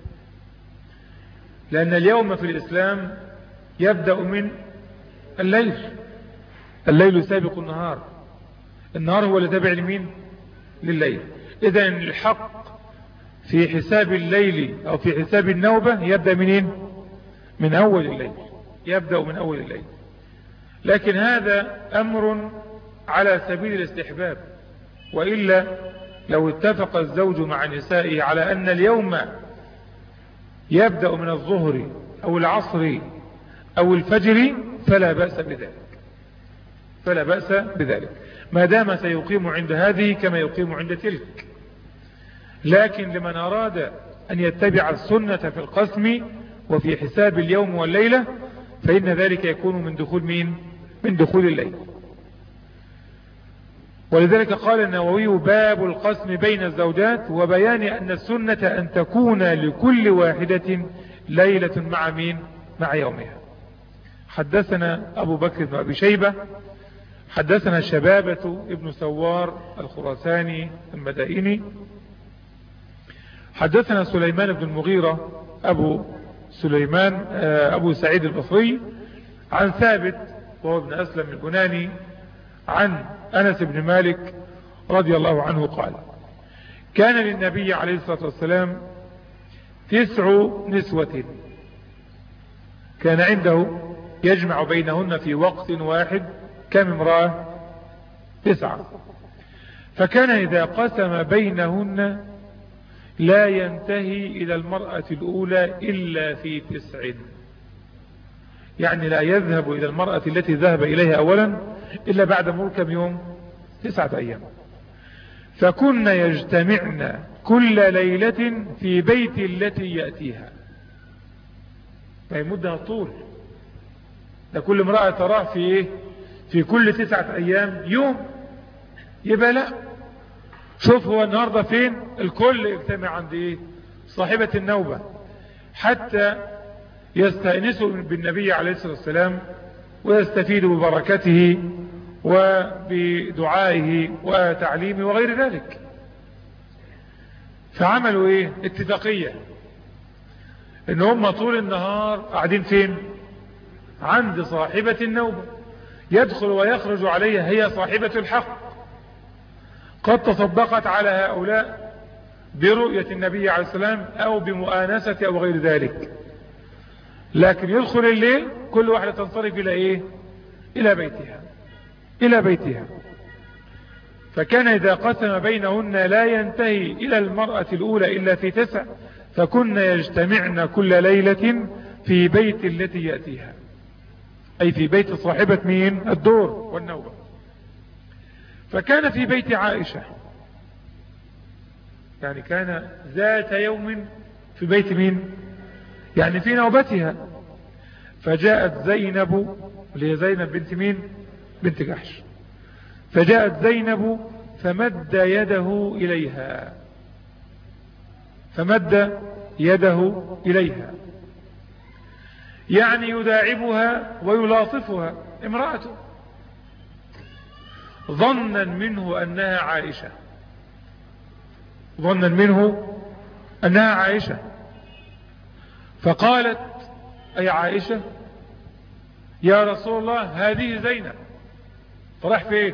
لأن اليوم في الإسلام يبدأ من الليل. الليل سابق النهار، النهار هو اللي تابع لمين؟ لليل. إذن الحق في حساب الليل أو في حساب النوبة يبدأ منين؟ من أول الليل، يبدأ من أول الليل. لكن هذا أمر على سبيل الاستحباب، وإلا لو اتفق الزوج مع نسائه على أن اليوم يبدأ من الظهر أو العصر أو الفجر فلا بأس بذلك، فلا بأس بذلك ما دام سيقيم عند هذه كما يقيم عند تلك. لكن لمن أراد أن يتبع السنة في القسم وفي حساب اليوم والليلة فإن ذلك يكون من دخول مين؟ من دخول الليل. ولذلك قال النووي باب القسم بين الزوجات وبيان أن السنة أن تكون لكل واحدة ليلة مع مين؟ مع يومها. حدثنا أبو بكر بن أبي شيبة حدثنا شبابة ابن سوار الخراساني المدائني حدثنا سليمان بن المغيرة أبو سعيد البصري عن ثابت وهو ابن أسلم البناني عن أنس بن مالك رضي الله عنه قال كان للنبي عليه الصلاة والسلام 9 نسوة كان عنده يجمع بينهن في وقت واحد كم امرأة؟ 9. فكان إذا قسم بينهن لا ينتهي إلى المرأة الأولى إلا في 9، يعني لا يذهب إلى المرأة التي ذهب إليها أولا إلا بعد مرور كم يوم؟ 9 أيام. فكن يجتمعن كل ليلة في بيت التي يأتيها، فيمدها الطول ده كل امرأة تراه في إيه؟ في كل 9 أيام يوم. يبقى لا، شوف هو النهاردة فين؟ الكل يجتمع عند إيه؟ صاحبة النوبة حتى يستأنسوا بالنبي عليه الصلاة والسلام ويستفيدوا ببركته وبدعائه وتعليمه وغير ذلك. فعملوا ايه؟ اتفاقية ان هم طول النهار قاعدين فين؟ عند صاحبة النوبة، يدخل ويخرج عليها، هي صاحبة الحق قد تصدقت على هؤلاء برؤية النبي عليه السلام او بمؤانسة او غير ذلك، لكن يدخل الليل كل واحدة تنصرف الى ايه؟ الى بيتها. فكان اذا قسم بينهن لا ينتهي الى المرأة الاولى الا في 9، فكن يجتمعن كل ليلة في بيت التي يأتيها، اي في بيت صاحبة مين؟ الدور والنوبة. فكان في بيت عائشة، يعني كان ذات يوم في بيت مين؟ يعني في نوبتها. فجاءت زينب، اللي هي زينب بنت مين؟ بنت جحش. فجاءت زينب فمد يده إليها، فمد يده إليها يعني يداعبها ويلاطفها امرأته، ظنا منه أنها عائشة، ظنا منه أنها عائشة. فقالت أي عائشة يا رسول الله هذه زينب. فراح فين؟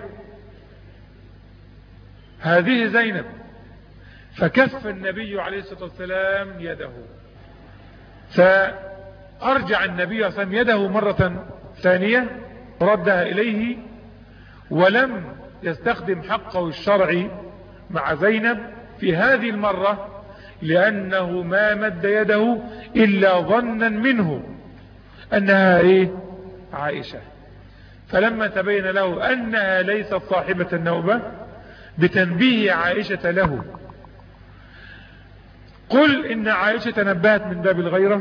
هذه زينب. فكف النبي عليه الصلاة والسلام يده، فأرجع النبي صلى الله عليه وسلم يده مرة ثانية ردها إليه، ولم يستخدم حقه الشرعي مع زينب في هذه المرة، لأنه ما مد يده إلا ظنا منه أنها إيه؟ عائشة. فلما تبين له أنها ليست صاحبة النوبة بتنبيه عائشة له، قل إن عائشة تنبهت من باب الغيرة،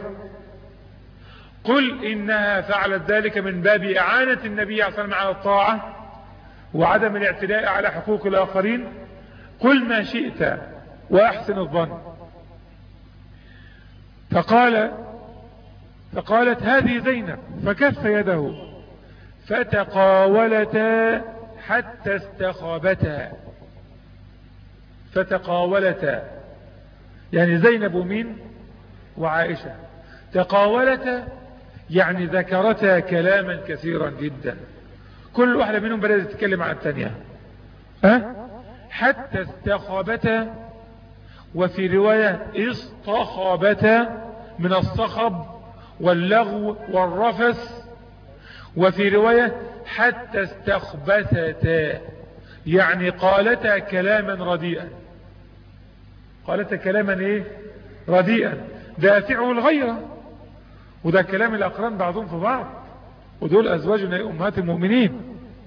قل إنها فعلت ذلك من باب إعانة النبي صلى الله عليه وسلم على الطاعة وعدم الاعتداء على حقوق الآخرين، قل ما شئت وأحسن الظن. فقالت هذه زينب، فكف يده، فتقاولتا حتى استخابتا، فتقاولتا، يعني زينب ومين وعائشة تقاولتا، يعني ذكرتا كلاما كثيرا جدا، كل واحدة منهم بدأت تتكلم عن الثانية حتى استخبتا، وفي رواية اصطخبتا من الصخب واللغو والرفث، وفي رواية حتى استخبثتا، يعني قالتا كلاما رديئا، قالتا كلاما رديئا دافعه الغيرة، وده كلام الأقران بعضهم في بعض، ودول أزواجنا أمهات المؤمنين.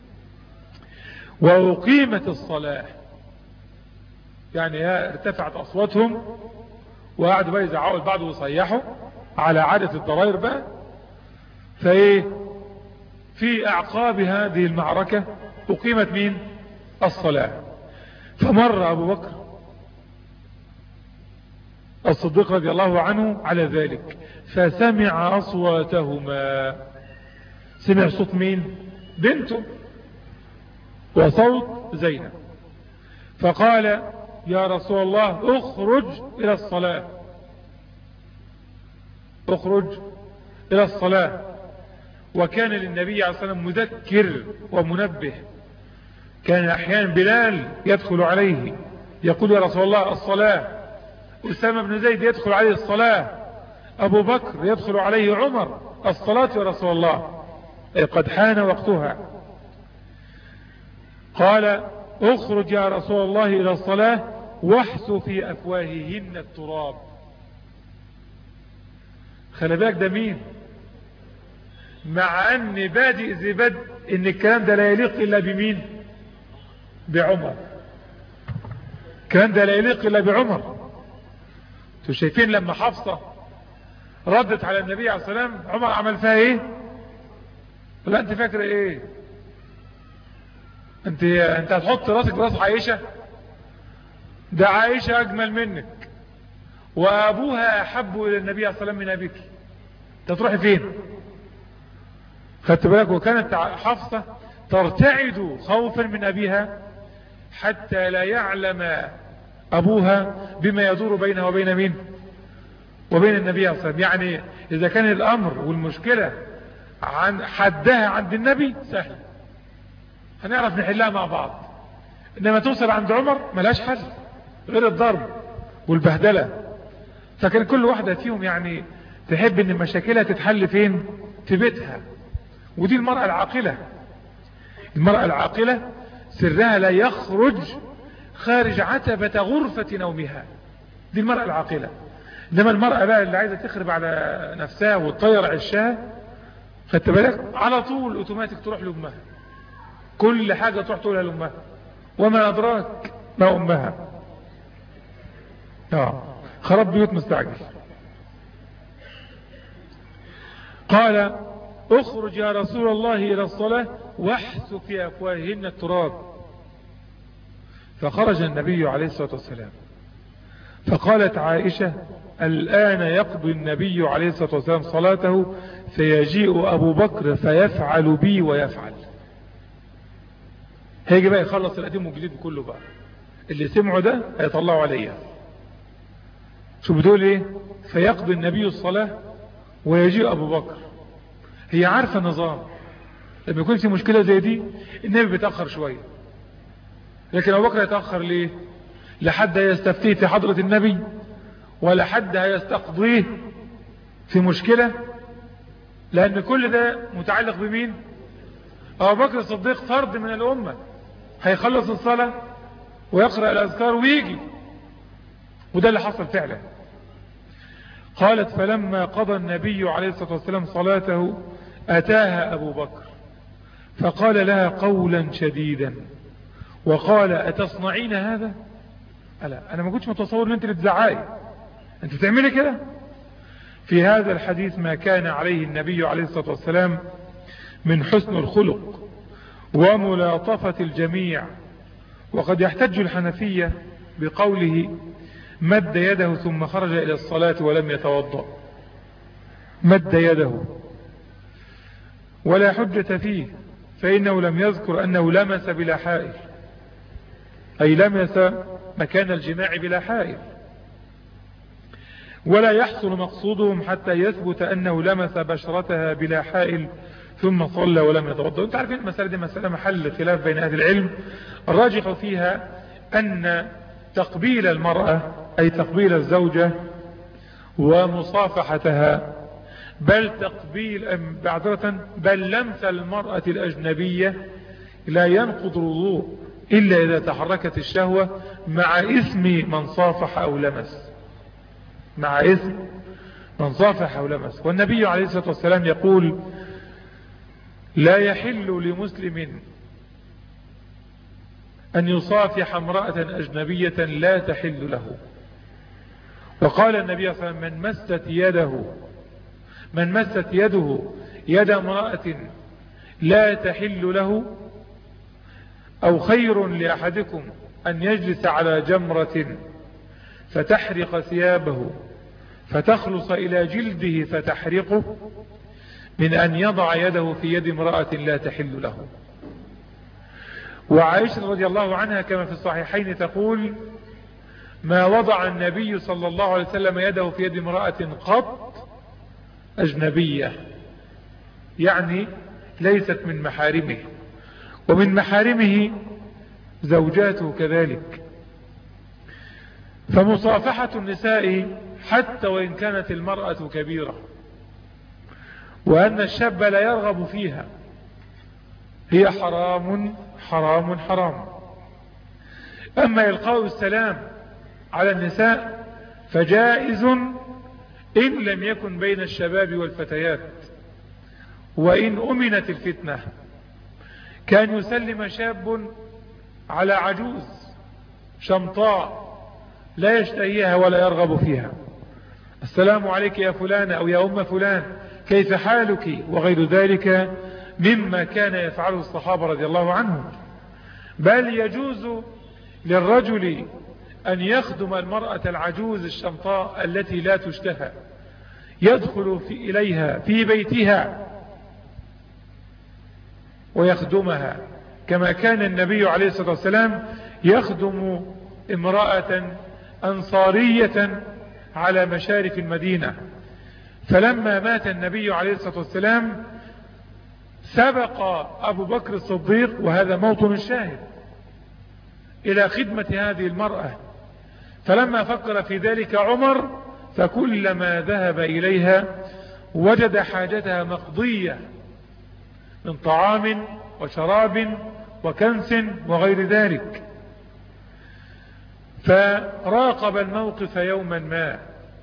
وأقيمت الصلاة، يعني ارتفعت أصواتهم وقعدوا بقى يزعقوا البعض ويصيحوا على عادة الضرائر بقى. في أعقاب هذه المعركة أقيمت مين الصلاة، فمر أبو بكر الصديق رضي الله عنه على ذلك فسمع أصواتهما، سمع صوت مين بنته وصوت زينب، فقال يا رسول الله اخرج إلى الصلاة، اخرج إلى الصلاة. وكان للنبي عليه الصلاة والسلام مذكر ومنبه، كان أحيانا بلال يدخل عليه يقول يا رسول الله الصلاة، أسامة بن زيد يدخل عليه الصلاة، أبو بكر يدخل عليه عمر الصلاة يا رسول الله قد حان وقتها. قال اخرج يا رسول الله إلى الصلاة واحث في أفواههن التراب. خلي بالك ده مين، مع أن بادئ ذي بدء إن الكلام ده لا يليق إلا بمين بعمر، الكلام ده لا يليق إلا بعمر. انتوا شايفين لما حفصة ردت على النبي عليه الصلاة والسلام عمر عمل فيها ايه؟ لا انت فاكرة ايه؟ انت هتحط راسك براس عائشة؟ ده عائشة اجمل منك وابوها احب الى النبي عليه الصلاة والسلام من ابيك، انت تروحي فين؟ خدت بالك؟ وكانت حفصة ترتعد خوفا من ابيها حتى لا يعلم ابوها بما يدور بينها وبين مين وبين النبي عليه الصلاة والسلام. يعني اذا كان الامر والمشكلة عن حدها عند النبي سهل هنعرف نحلها مع بعض، انما توصل عند عمر ملاش حل غير الضرب والبهدلة. فكان كل واحدة فيهم يعني تحب ان مشاكلها تتحل فين؟ في بيتها. ودي المرأة العاقلة، المرأة العاقلة سرها لا يخرج خارج عتبة غرفة نومها، دي المرأة العاقلة. انما المرأة بقى اللي عايزة تخرب على نفسها وتطير عشها، خدت بالك؟ على طول اوتوماتيك تروح لأمها، كل حاجة تروح تقولها لأمها، وما أدراك ما أمها. خرب بيوت مستعجل. قال اخرج يا رسول الله إلى الصلاة واحث في أفواههن التراب. فخرج النبي عليه الصلاة والسلام، فقالت عائشة الآن يقضي النبي عليه الصلاة والسلام صلاته فيجيء أبو بكر فيفعل بي ويفعل. هيجي بقى يخلص القديم والجديد كله بقى، اللي سمعوا ده هيطلعوا عليا. شو بتقول ايه؟ فيقضي النبي الصلاة ويجيء أبو بكر. هي عارفة النظام، لما يكون في مشكلة زي دي النبي بيتأخر شوية، لكن أبو بكر يتأخر ليه؟ لحد هيستفتيه في حضرة النبي ولا حد هيستقضيه في مشكلة؟ لأن كل ده متعلق بمين؟ أبو بكر الصديق فرد من الأمة، هيخلص الصلاة ويقرأ الأذكار ويجي، وده اللي حصل فعلا. قالت فلما قضى النبي عليه الصلاة والسلام صلاته أتاها أبو بكر فقال لها قولا شديدا وقال أتصنعين هذا؟ ألا أنا ما كنتش متصور ان انت بتزعقي، انت بتعملي كده. في هذا الحديث ما كان عليه النبي عليه الصلاة والسلام من حسن الخلق وملاطفة الجميع. وقد يحتج الحنفية بقوله مد يده ثم خرج إلى الصلاة ولم يتوضأ، مد يده ولا حجة فيه، فإنه لم يذكر أنه لمس بلا حائل، أي لمس مكان الجماع بلا حائل، ولا يحصل مقصودهم حتى يثبت أنه لمس بشرتها بلا حائل ثم صلى ولم يتوضأ. انت عارفين المسألة دي مسألة محل خلاف بين أهل العلم، الراجح فيها أن تقبيل المرأة أي تقبيل الزوجة ومصافحتها بل لمس المرأة الأجنبية لا ينقض الوضوء إلا إذا تحركت الشهوة مع اسم من صافح أو لمس، مع اسم من صافح أو لمس. والنبي عليه الصلاة والسلام يقول: لا يحل لمسلم أن يصافح امرأة أجنبية لا تحل له. وقال النبي صلى الله عليه وسلم: من مست يده يد امرأة لا تحل له، أو خير لأحدكم أن يجلس على جمرة فتحرق ثيابه فتخلص إلى جلده فتحرقه من أن يضع يده في يد امرأة لا تحل له. وعائشة رضي الله عنها كما في الصحيحين تقول: ما وضع النبي صلى الله عليه وسلم يده في يد امرأة قط أجنبية، يعني ليست من محارمه، ومن محارمه زوجاته كذلك. فمصافحة النساء حتى وإن كانت المرأة كبيرة وأن الشاب لا يرغب فيها هي حرام حرام حرام. أما إلقاء السلام على النساء فجائز إن لم يكن بين الشباب والفتيات، وإن أمنت الفتنة. كان يسلم شاب على عجوز شمطاء لا يشتهيها ولا يرغب فيها: السلام عليك يا فلان أو يا أم فلان، كيف حالك؟ وغير ذلك مما كان يفعله الصحابة رضي الله عنهم. بل يجوز للرجل أن يخدم المرأة العجوز الشمطاء التي لا تشتهى، يدخل إليها في بيتها ويخدمها، كما كان النبي عليه الصلاة والسلام يخدم امرأة أنصارية على مشارف المدينة. فلما مات النبي عليه الصلاة والسلام سبق أبو بكر الصديق، وهذا موطن الشاهد، إلى خدمة هذه المرأة. فلما فكر في ذلك عمر، فكلما ذهب إليها وجد حاجتها مقضية من طعام وشراب وكنس وغير ذلك. فراقب الموقف يوما ما،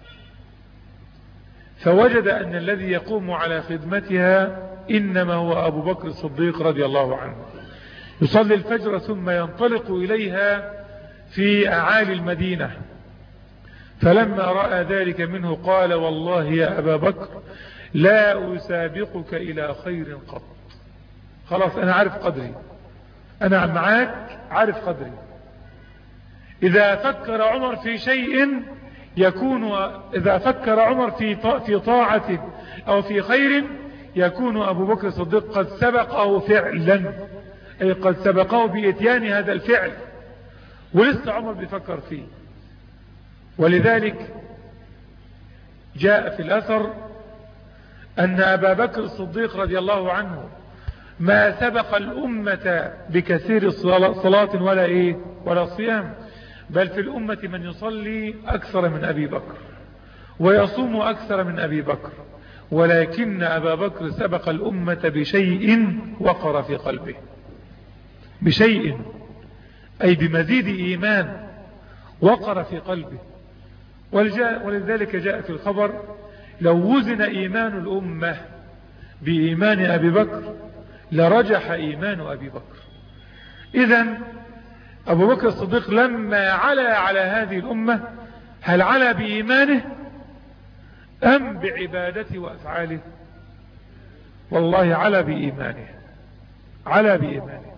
فوجد أن الذي يقوم على خدمتها إنما هو أبو بكر الصديق رضي الله عنه، يصلي الفجر ثم ينطلق إليها في أعالي المدينة. فلما رأى ذلك منه قال: والله يا أبا بكر لا أسابقك إلى خير قط. خلاص أنا عارف قدري، أنا معاك عارف قدري. إذا فكر عمر في شيء إذا فكر عمر في طاعة أو في خير يكون أبو بكر الصديق قد سبقه فعلا، أي قد سبقه بإتيان هذا الفعل، ولسه عمر بيفكر فيه. ولذلك جاء في الأثر أن أبا بكر الصديق رضي الله عنه ما سبق الأمة بكثير صلاة ولا صيام، بل في الأمة من يصلي أكثر من أبي بكر ويصوم أكثر من أبي بكر، ولكن أبا بكر سبق الأمة بشيء وقر في قلبه، بشيء أي بمزيد إيمان وقر في قلبه. ولذلك جاء في الخبر: لو وزن إيمان الأمة بإيمان أبي بكر لرجح إيمان أبي بكر. إذن أبو بكر الصديق لما علا على هذه الأمة، هل علا بإيمانه أم بعبادته وأفعاله؟ والله علا بإيمانه، علا بإيمانه.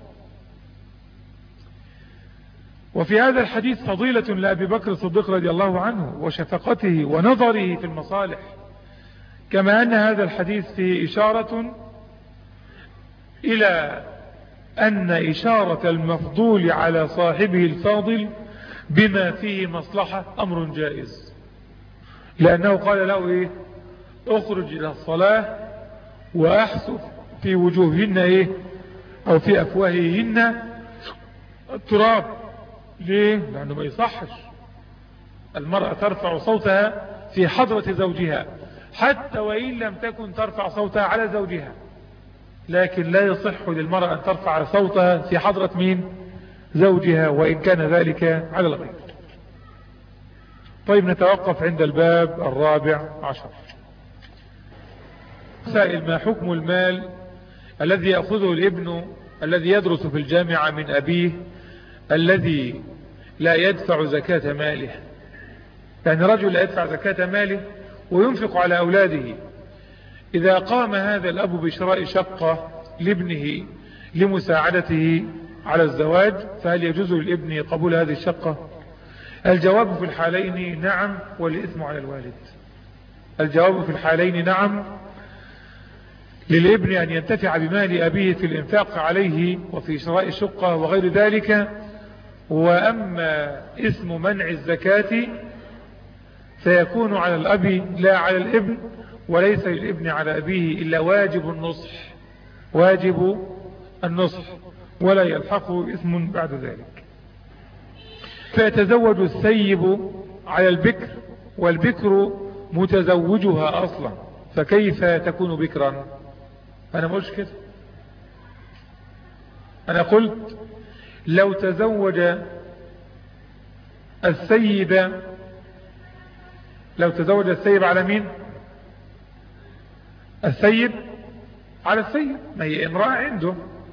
وفي هذا الحديث فضيلة لأبي بكر الصديق رضي الله عنه وشفقته ونظره في المصالح، كما أن هذا الحديث فيه إشارة إلى أن إشارة المفضول على صاحبه الفاضل بما فيه مصلحة أمر جائز، لأنه قال له إيه؟ اخرج إلى الصلاة وأحسف في وجوههن إيه؟ أو في أفواههن التراب. ليه؟ لأنه ما يصحش المرأة ترفع صوتها في حضرة زوجها، حتى وإن لم تكن ترفع صوتها على زوجها، لكن لا يصح للمرأة أن ترفع صوتها في حضرة مين؟ زوجها، وإن كان ذلك على الغير. طيب نتوقف عند الباب 14. سائل: ما حكم المال الذي يأخذه الابن الذي يدرس في الجامعة من أبيه الذي لا يدفع زكاة ماله؟ يعني رجل لا يدفع زكاة ماله وينفق على أولاده، إذا قام هذا الأب بشراء شقة لابنه لمساعدته على الزواج، فهل يجوز للابن قبول هذه الشقة؟ الجواب في الحالين نعم، والإثم على الوالد. الجواب في الحالين نعم، للابن أن ينتفع بمال أبيه في الإنفاق عليه وفي شراء شقة وغير ذلك، وأما إثم منع الزكاة فيكون على الأب لا على الابن، وليس للابن على أبيه إلا واجب النصح، واجب النصح، ولا يلحقه إثم بعد ذلك. فيتزوج الثيب على البكر والبكر متزوجها أصلا، فكيف تكون بكرا؟ أنا مش كده، أنا قلت لو تزوج السيد، لو تزوج السيد على مين؟ السيد على السيد، ما هي امرأة عنده،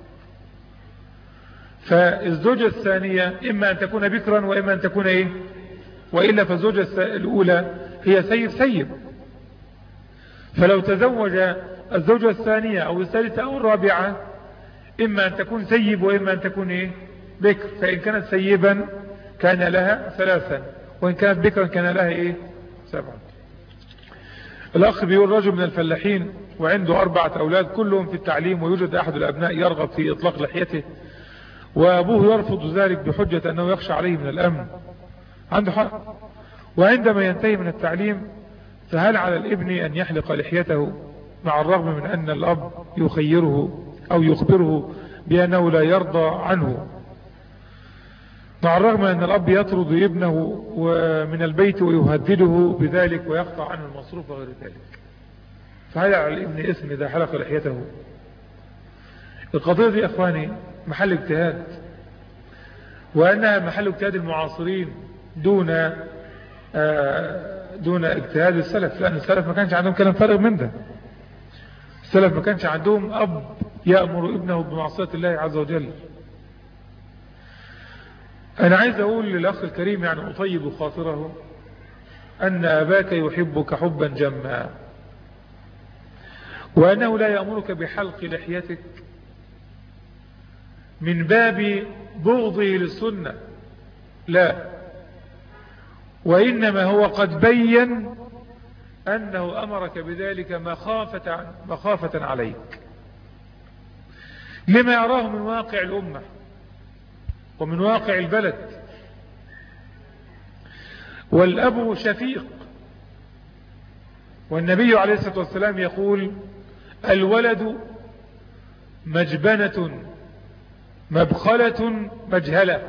فالزوجة الثانية إما أن تكون بكرا وإما أن تكون إيه؟ وإلا فالزوجة الأولى هي سيد. فلو تزوج الزوجة الثانية أو الثالثة أو الرابعة إما أن تكون سيب وإما أن تكون إيه؟ بكر، فإن كانت سيبا كان لها 3، وإن كانت بكرا كان لها إيه؟ 7. الأخ بيقول: رجل من الفلاحين وعنده 4 أولاد كلهم في التعليم، ويوجد أحد الأبناء يرغب في إطلاق لحيته وأبوه يرفض ذلك بحجة أنه يخشى عليه من الأمن. عنده حق. وعندما ينتهي من التعليم فهل على الابن أن يحلق لحيته مع الرغم من أن الأب يخيره أو يخبره بأنه لا يرضى عنه، مع الرغم أن الأب يطرد ابنه من البيت ويهدده بذلك ويقطع عنه المصروف وغير ذلك؟ فهل على الابن اسم إذا حلق لحيته؟ القضية دي أخواني محل اجتهاد، وأنها محل اجتهاد المعاصرين دون اجتهاد السلف، لأن السلف ما كانش عندهم كلام فارغ من ده. السلف ما كانش عندهم أب يأمر ابنه بمعصية الله عز وجل. أنا عايز أقول للأخ الكريم، يعني أطيب خاطره، أن أباك يحبك حبا جما، وأنه لا يأمرك بحلق لحيتك من باب بغضه للسنة، لا، وإنما هو قد بين أنه أمرك بذلك مخافة عليك لما يراه من واقع الأمة ومن واقع البلد. والأب شفيق، والنبي عليه الصلاة والسلام يقول: الولد مجبنة مبخلة مجهلة.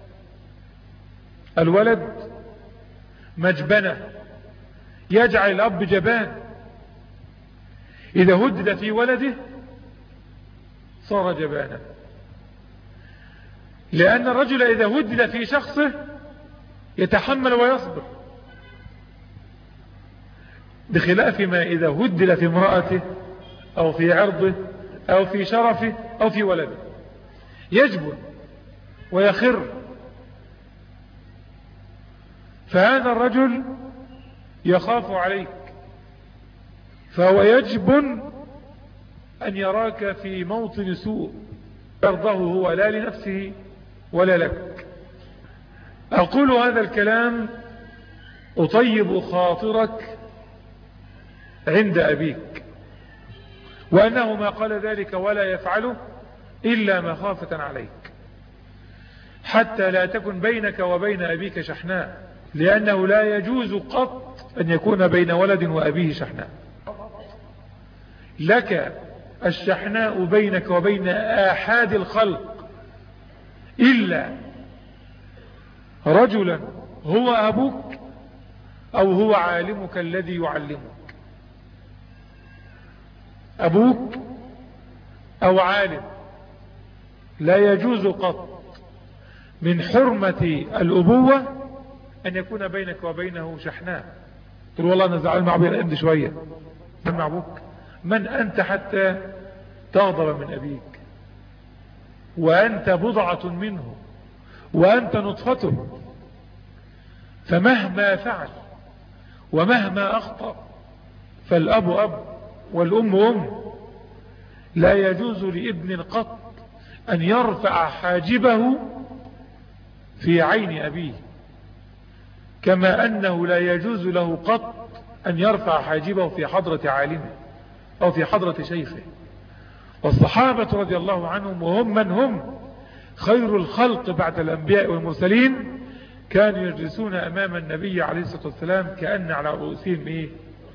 الولد مجبنة، يجعل الأب جبان، إذا هدد في ولده صار جبانا، لأن الرجل إذا هدد في شخصه يتحمل ويصبر، بخلاف ما إذا هدد في امرأته أو في عرضه أو في شرفه أو في ولده يجبن ويخر. فهذا الرجل يخاف عليك، فهو يجبن أن يراك في موطن سوء يرضه هو لا لنفسه ولا لك. أقول هذا الكلام أطيب خاطرك عند أبيك، وأنه ما قال ذلك ولا يفعله إلا مخافة عليك، حتى لا تكن بينك وبين أبيك شحناء، لأنه لا يجوز قط أن يكون بين ولد وأبيه شحناء. لك الشحناء بينك وبين آحاد الخلق إلا رجلا هو أبوك أو هو عالمك الذي يعلمك. أبوك أو عالم لا يجوز قط من حرمة الأبوة أن يكون بينك وبينه شحناء. تقول والله أنا زعلان مع أبوي الأمد شوية. من مع أبوك؟ من أنت حتى تغضب من أبيك؟ وأنت بضعة منه وأنت نطفته، فمهما فعل ومهما أخطأ فالأب أب والأم أم. لا يجوز لابن قط أن يرفع حاجبه في عين أبيه، كما أنه لا يجوز له قط أن يرفع حاجبه في حضرة عالمه أو في حضرة شيخه. والصحابة رضي الله عنهم وهم من هم خير الخلق بعد الأنبياء والمرسلين كانوا يجلسون أمام النبي عليه الصلاة والسلام كأن على رؤوسهم إيه؟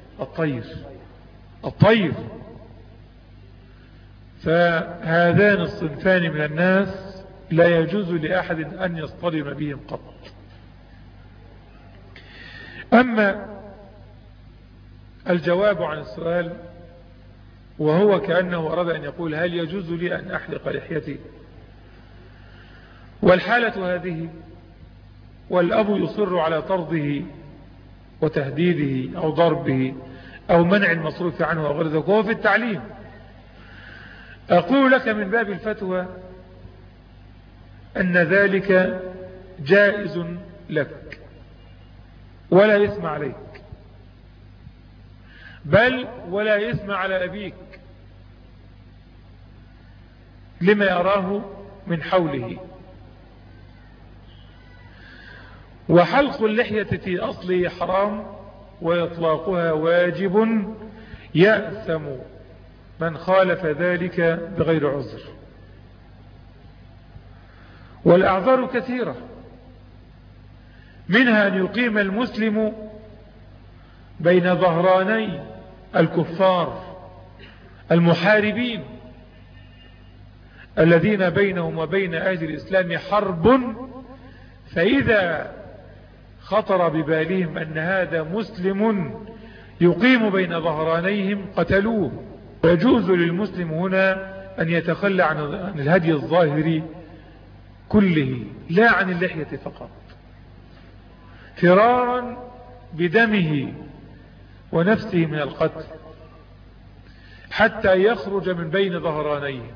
الطير. فهذان الصنفان من الناس لا يجوز لأحد أن يصطدم بهم قط. أما الجواب عن السؤال وهو كأنه أراد أن يقول هل يجوز لي أن أحلق لحيتي؟ والحالة هذه والأب يصر على طرده وتهديده أو ضربه أو منع المصروف عنه أو غير ذلك وهو في التعليم، أقول لك من باب الفتوى أن ذلك جائز لك ولا يسمع عليك، بل ولا يسمع على أبيك لما يراه من حوله. وحلق اللحية في أصله حرام وإطلاقها واجب يأثم من خالف ذلك بغير عذر. والأعذار كثيرة، منها أن يقيم المسلم بين ظهراني الكفار المحاربين الذين بينهم وبين أهل الإسلام حرب، فإذا خطر ببالهم أن هذا مسلم يقيم بين ظهرانيهم قتلوه. ويجوز للمسلم هنا أن يتخلى عن الهدي الظاهري كله لا عن اللحية فقط، فرارا بدمه ونفسه من القتل حتى يخرج من بين ظهرانيه.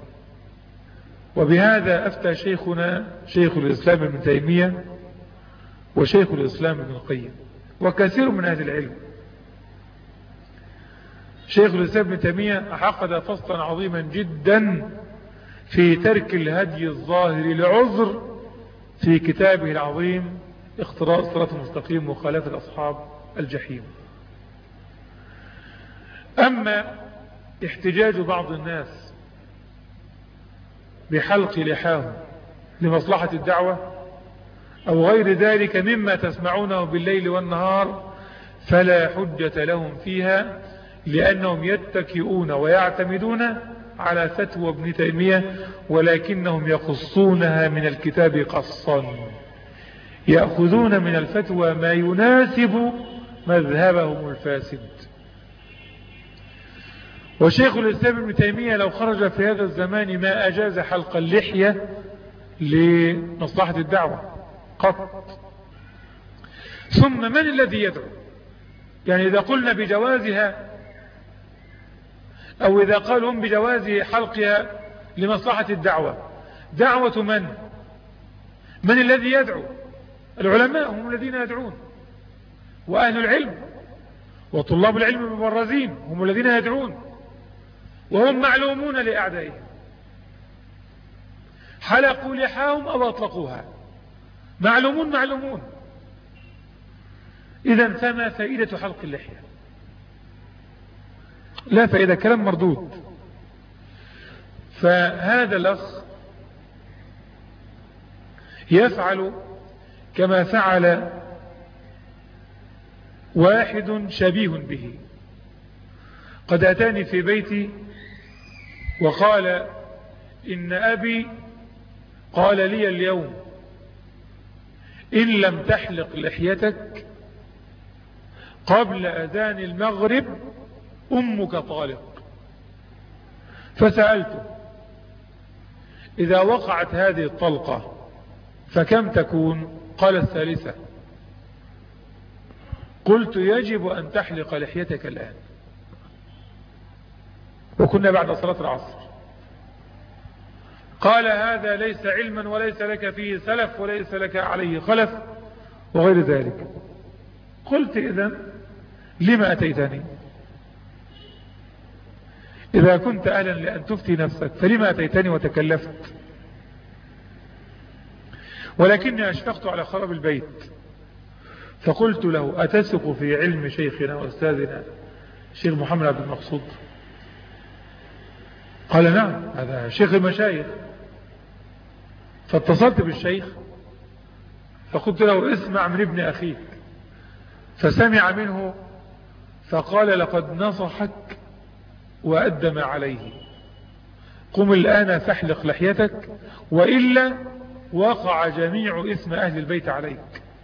وبهذا أفتى شيخنا شيخ الإسلام ابن تيمية وشيخ الإسلام ابن القيم وكثير من أهل العلم. شيخ الإسلام ابن تيمية عقد فصلا عظيما جدا في ترك الهدي الظاهر لعذر في كتابه العظيم اختراء الصراط المستقيم ومخالفة أصحاب الجحيم. أما احتجاج بعض الناس بحلق لحاهم لمصلحة الدعوة أو غير ذلك مما تسمعونه بالليل والنهار فلا حجة لهم فيها، لأنهم يتكئون ويعتمدون على فتوى ابن تيمية ولكنهم يقصونها من الكتاب قصا، يأخذون من الفتوى ما يناسب مذهبهم الفاسد. وشيخ الإسلام ابن تيمية لو خرج في هذا الزمان ما أجاز حلق اللحية لمصلحة الدعوة قط. ثم من الذي يدعو؟ يعني إذا قلنا بجوازها أو إذا قالوا هم بجواز حلقها لمصلحة الدعوة، دعوة من الذي يدعو؟ العلماء هم الذين يدعون، وأهل العلم وطلاب العلم المبرزين هم الذين يدعون، وهم معلومون لأعدائهم حلقوا لحاهم أو أطلقوها، معلومون. إذا فما فائدة حلق اللحية؟ لا فائدة، كلام مردود. فهذا الأخ يفعل كما فعل واحد شبيه به. قد أتاني في بيتي وقال إن أبي قال لي اليوم إن لم تحلق لحيتك قبل أذان المغرب أمك طالق. فسألته إذا وقعت هذه الطلقة فكم تكون؟ قال الثالثة. قلت يجب أن تحلق لحيتك الآن. وكنا بعد صلاة العصر. قال هذا ليس علما وليس لك فيه سلف وليس لك عليه خلف وغير ذلك. قلت إذن لما أتيتني؟ إذا كنت أهلا لأن تفتي نفسك فلما أتيتني وتكلفت؟ ولكني أشفقت على خراب البيت فقلت له أتثق في علم شيخنا وأستاذنا شيخ محمد عبد المقصود؟ قال نعم هذا شيخ المشايخ. فاتصلت بالشيخ فقلت له اسمع من ابن أخيك. فسمع منه فقال لقد نصحك وأدى ما عليه، قم الآن فاحلق لحيتك وإلا وقع جميع اسم أهل البيت عليك.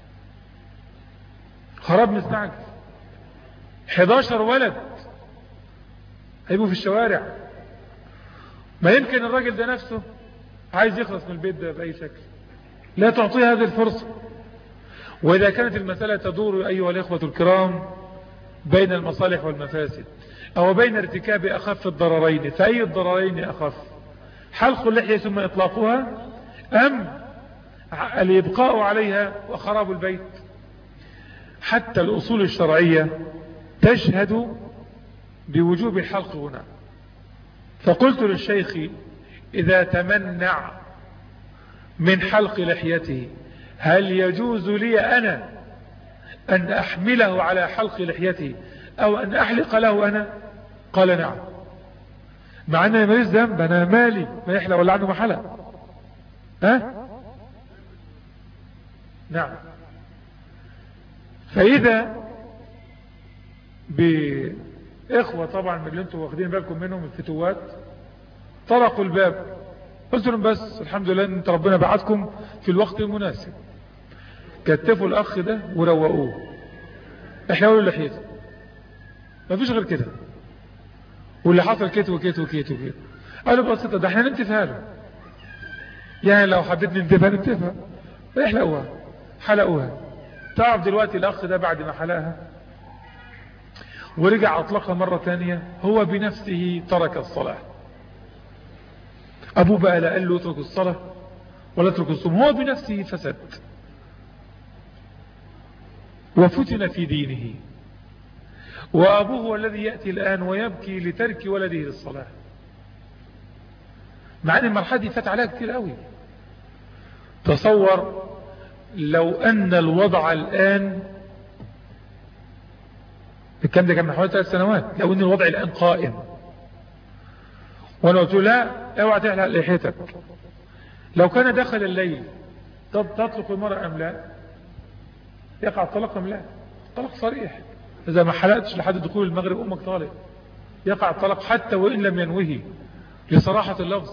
خراب مستعجل 11 ولد هيبقوا في الشوارع. ما يمكن الراجل ده نفسه عايز يخلص من البيت ده بأي شكل، لا تعطيه هذه الفرصة. وإذا كانت المسألة تدور أيها الإخوة الكرام بين المصالح والمفاسد أو بين ارتكاب أخف الضررين، فأي الضررين أخف؟ حلق اللحية ثم إطلاقها أم الإبقاء عليها وخراب البيت؟ حتى الأصول الشرعية تشهد بوجوب الحلق هنا. فقلت للشيخ إذا تمنع من حلق لحيته هل يجوز لي أنا أن أحمله على حلق لحيته أو أن أحلق له أنا؟ قال نعم. مع أنني ماليش ذنب، أنا مالي ما يحلق ولا عنده محلق. نعم. فإذا بإخوة طبعا من اللي انتوا واخدين بالكم منهم الفتوات طرقوا الباب، قلت لهم بس الحمد لله انت ربنا بعتكم في الوقت المناسب. كتفوا الأخ ده وروقوه، احلقوا له لحيته، ما فيش غير كده. واللي حصل كيت وكيت وكيت وكيت. قالوا بسيطة ده احنا ننتفها له، يعني لو حبيت ننتفها ننتفها. فيحلقوها، حلقوها. تعرف دلوقتي الأخ ده بعد ما حلقها ورجع أطلقها مرة ثانية هو بنفسه ترك الصلاة. أبوه بقى لا قال له اترك الصلاة ولا اترك الصوم، هو بنفسه فسد وفتن في دينه. وأبوه هو الذي يأتي الآن ويبكي لترك ولده للصلاة، مع أن المرحلة دي فات عليها كتير قوي. تصور لو أن الوضع الآن الكلام ده كان من حوالي 3 سنوات، لو أن الوضع الآن قائم وانا قلت له لا اوعى تحلق لحيتك، لو كان دخل الليل طب تطلق المرأة أم لا؟ يقع الطلاق أم لا؟ طلاق صريح. إذا ما حلقتش لحد دخول المغرب أمك طالق، يقع الطلاق حتى وإن لم ينوه لصراحة اللفظ.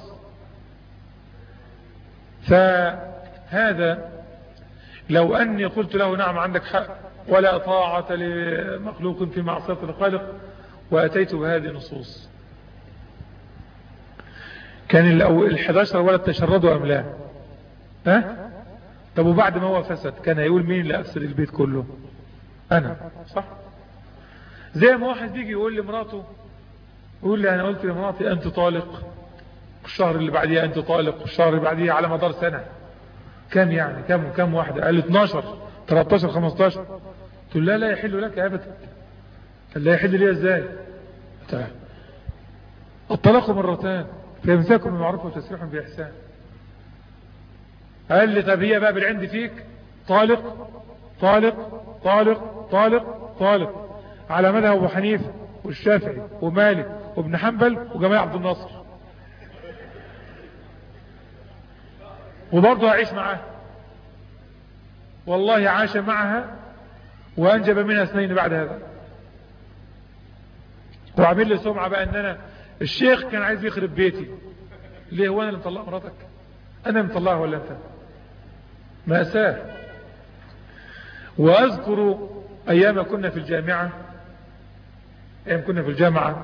فهذا لو أني قلت له نعم عندك حق ولا طاعة لمخلوق في معصية الخالق وأتيت بهذه النصوص، كان ال11 ولد تشردوا أم لا؟ طب وبعد ما هو فسد كان هيقول مين اللي أفسد البيت كله؟ أنا، صح؟ زي ما واحد بيجي يقول لمراته، يقول لي أنا قلت لمراتي أنت طالق، الشهر اللي بعديه أنت طالق، الشهر اللي بعديه على مدار سنة. كم يعني؟ كم واحدة؟ قال 12 13 15. قلت له لا يحل لك أبدا. قال لا يحل لي ازاي؟ الطلاق مرتان فيمساكم بمعروف وتسريح بإحسان. قال لي طب هي بقى بالعند فيك طالق طالق طالق طالق طالق على مذهب أبو حنيفة والشافعي ومالك وابن حنبل وجماعة عبد الناصر، وبرضه هعيش معاه والله عاش معها وأنجب منها 2 بعد هذا. وعمل لي سمعة بقى ان انا الشيخ كان عايز يخرب بيتي. ليه؟ هو انا اللي مطلع مراتك؟ انا اللي مطلعها ولا انت؟ مأساة. واذكر ايام كنا في الجامعة، ايام كنا في الجامعة،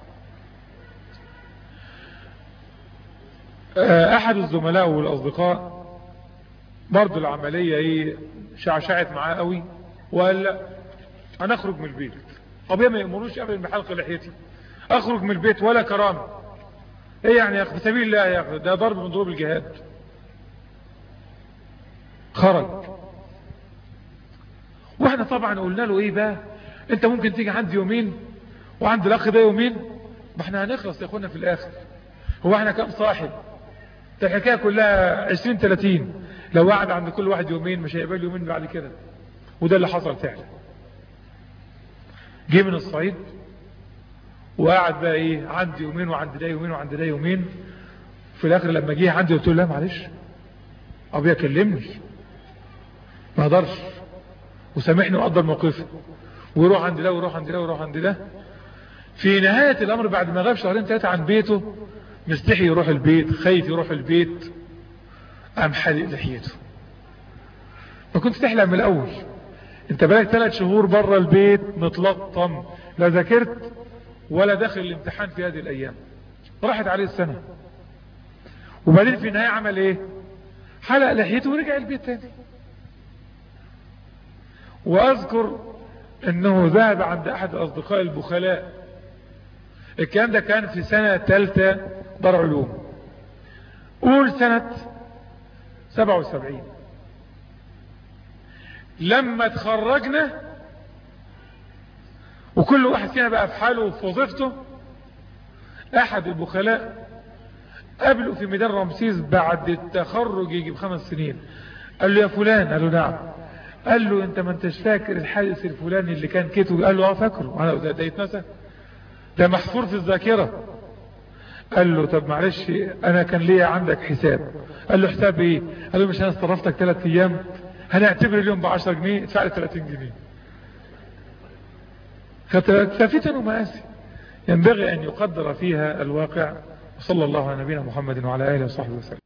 احد الزملاء والاصدقاء برضو العملية ايه شعشعت معاه قوي، وقال لا انا اخرج من البيت. ابويا ما يأمروش ابدا بحلق لحيتي، اخرج من البيت ولا كرامة. ايه يعني يا اخي؟ في سبيل الله يا اخي، ده ضرب من ضروب الجهاد. خرج. واحنا طبعا قلنا له ايه بقى، انت ممكن تيجي عندي يومين وعند الاخ ده يومين، ما احنا هنخلص يا اخوانا في الاخر. هو احنا كام صاحب؟ ده الحكايه كلها 20-30، لو قعد عند كل واحد يومين مش هيبقى له يومين بعد كده. وده اللي حصل فعلا. جه من الصعيد وقعد بقى ايه عندي يومين وعند ده يومين وعند ده يومين. في الاخر لما جه عندي قلت له لا معلش، ابويا كلمني ما اقدرش وسامحني وقدر موقفي، ويروح عند ده ويروح عند ده ويروح عند ده. في نهاية الامر بعد ما غاب 2-3 عن بيته، مستحي يروح البيت، خايف يروح البيت، قام حالق لحيته. ما كنت تحلم من الاول؟ انت بقالك 3 شهور بره البيت متلطم، لا ذاكرت ولا داخل الامتحان في هذه الايام. راحت عليه السنة. وبعدين في النهاية عمل ايه؟ حلق لحيته ورجع البيت تاني. واذكر انه ذهب عند احد اصدقاء البخلاء. الكلام ده كان في سنة 3 دار علوم، قول سنة 77. لما تخرجنا وكل واحد فينا بقى في حاله وفي وظيفته، احد البخلاء قابله في ميدان رمسيس بعد التخرج يجي ب5 سنين. قال له يا فلان. قال له نعم. قال له انت ما انتش فاكر الحادث الفلاني اللي كان كتبه؟ قال له اه فاكره. انا ده يتنسى؟ ده محفور في الذاكرة. قال له طب معلش انا كان ليا عندك حساب. قال له حساب ايه؟ قال له مش انا استرفتك 3 ايام، هنعتبر اليوم ب10 جنيه، ادفع لي 30 جنيه. ففتن ومآسي ينبغي ان يقدر فيها الواقع. وصلى الله على نبينا محمد وعلى اله وصحبه وسلم.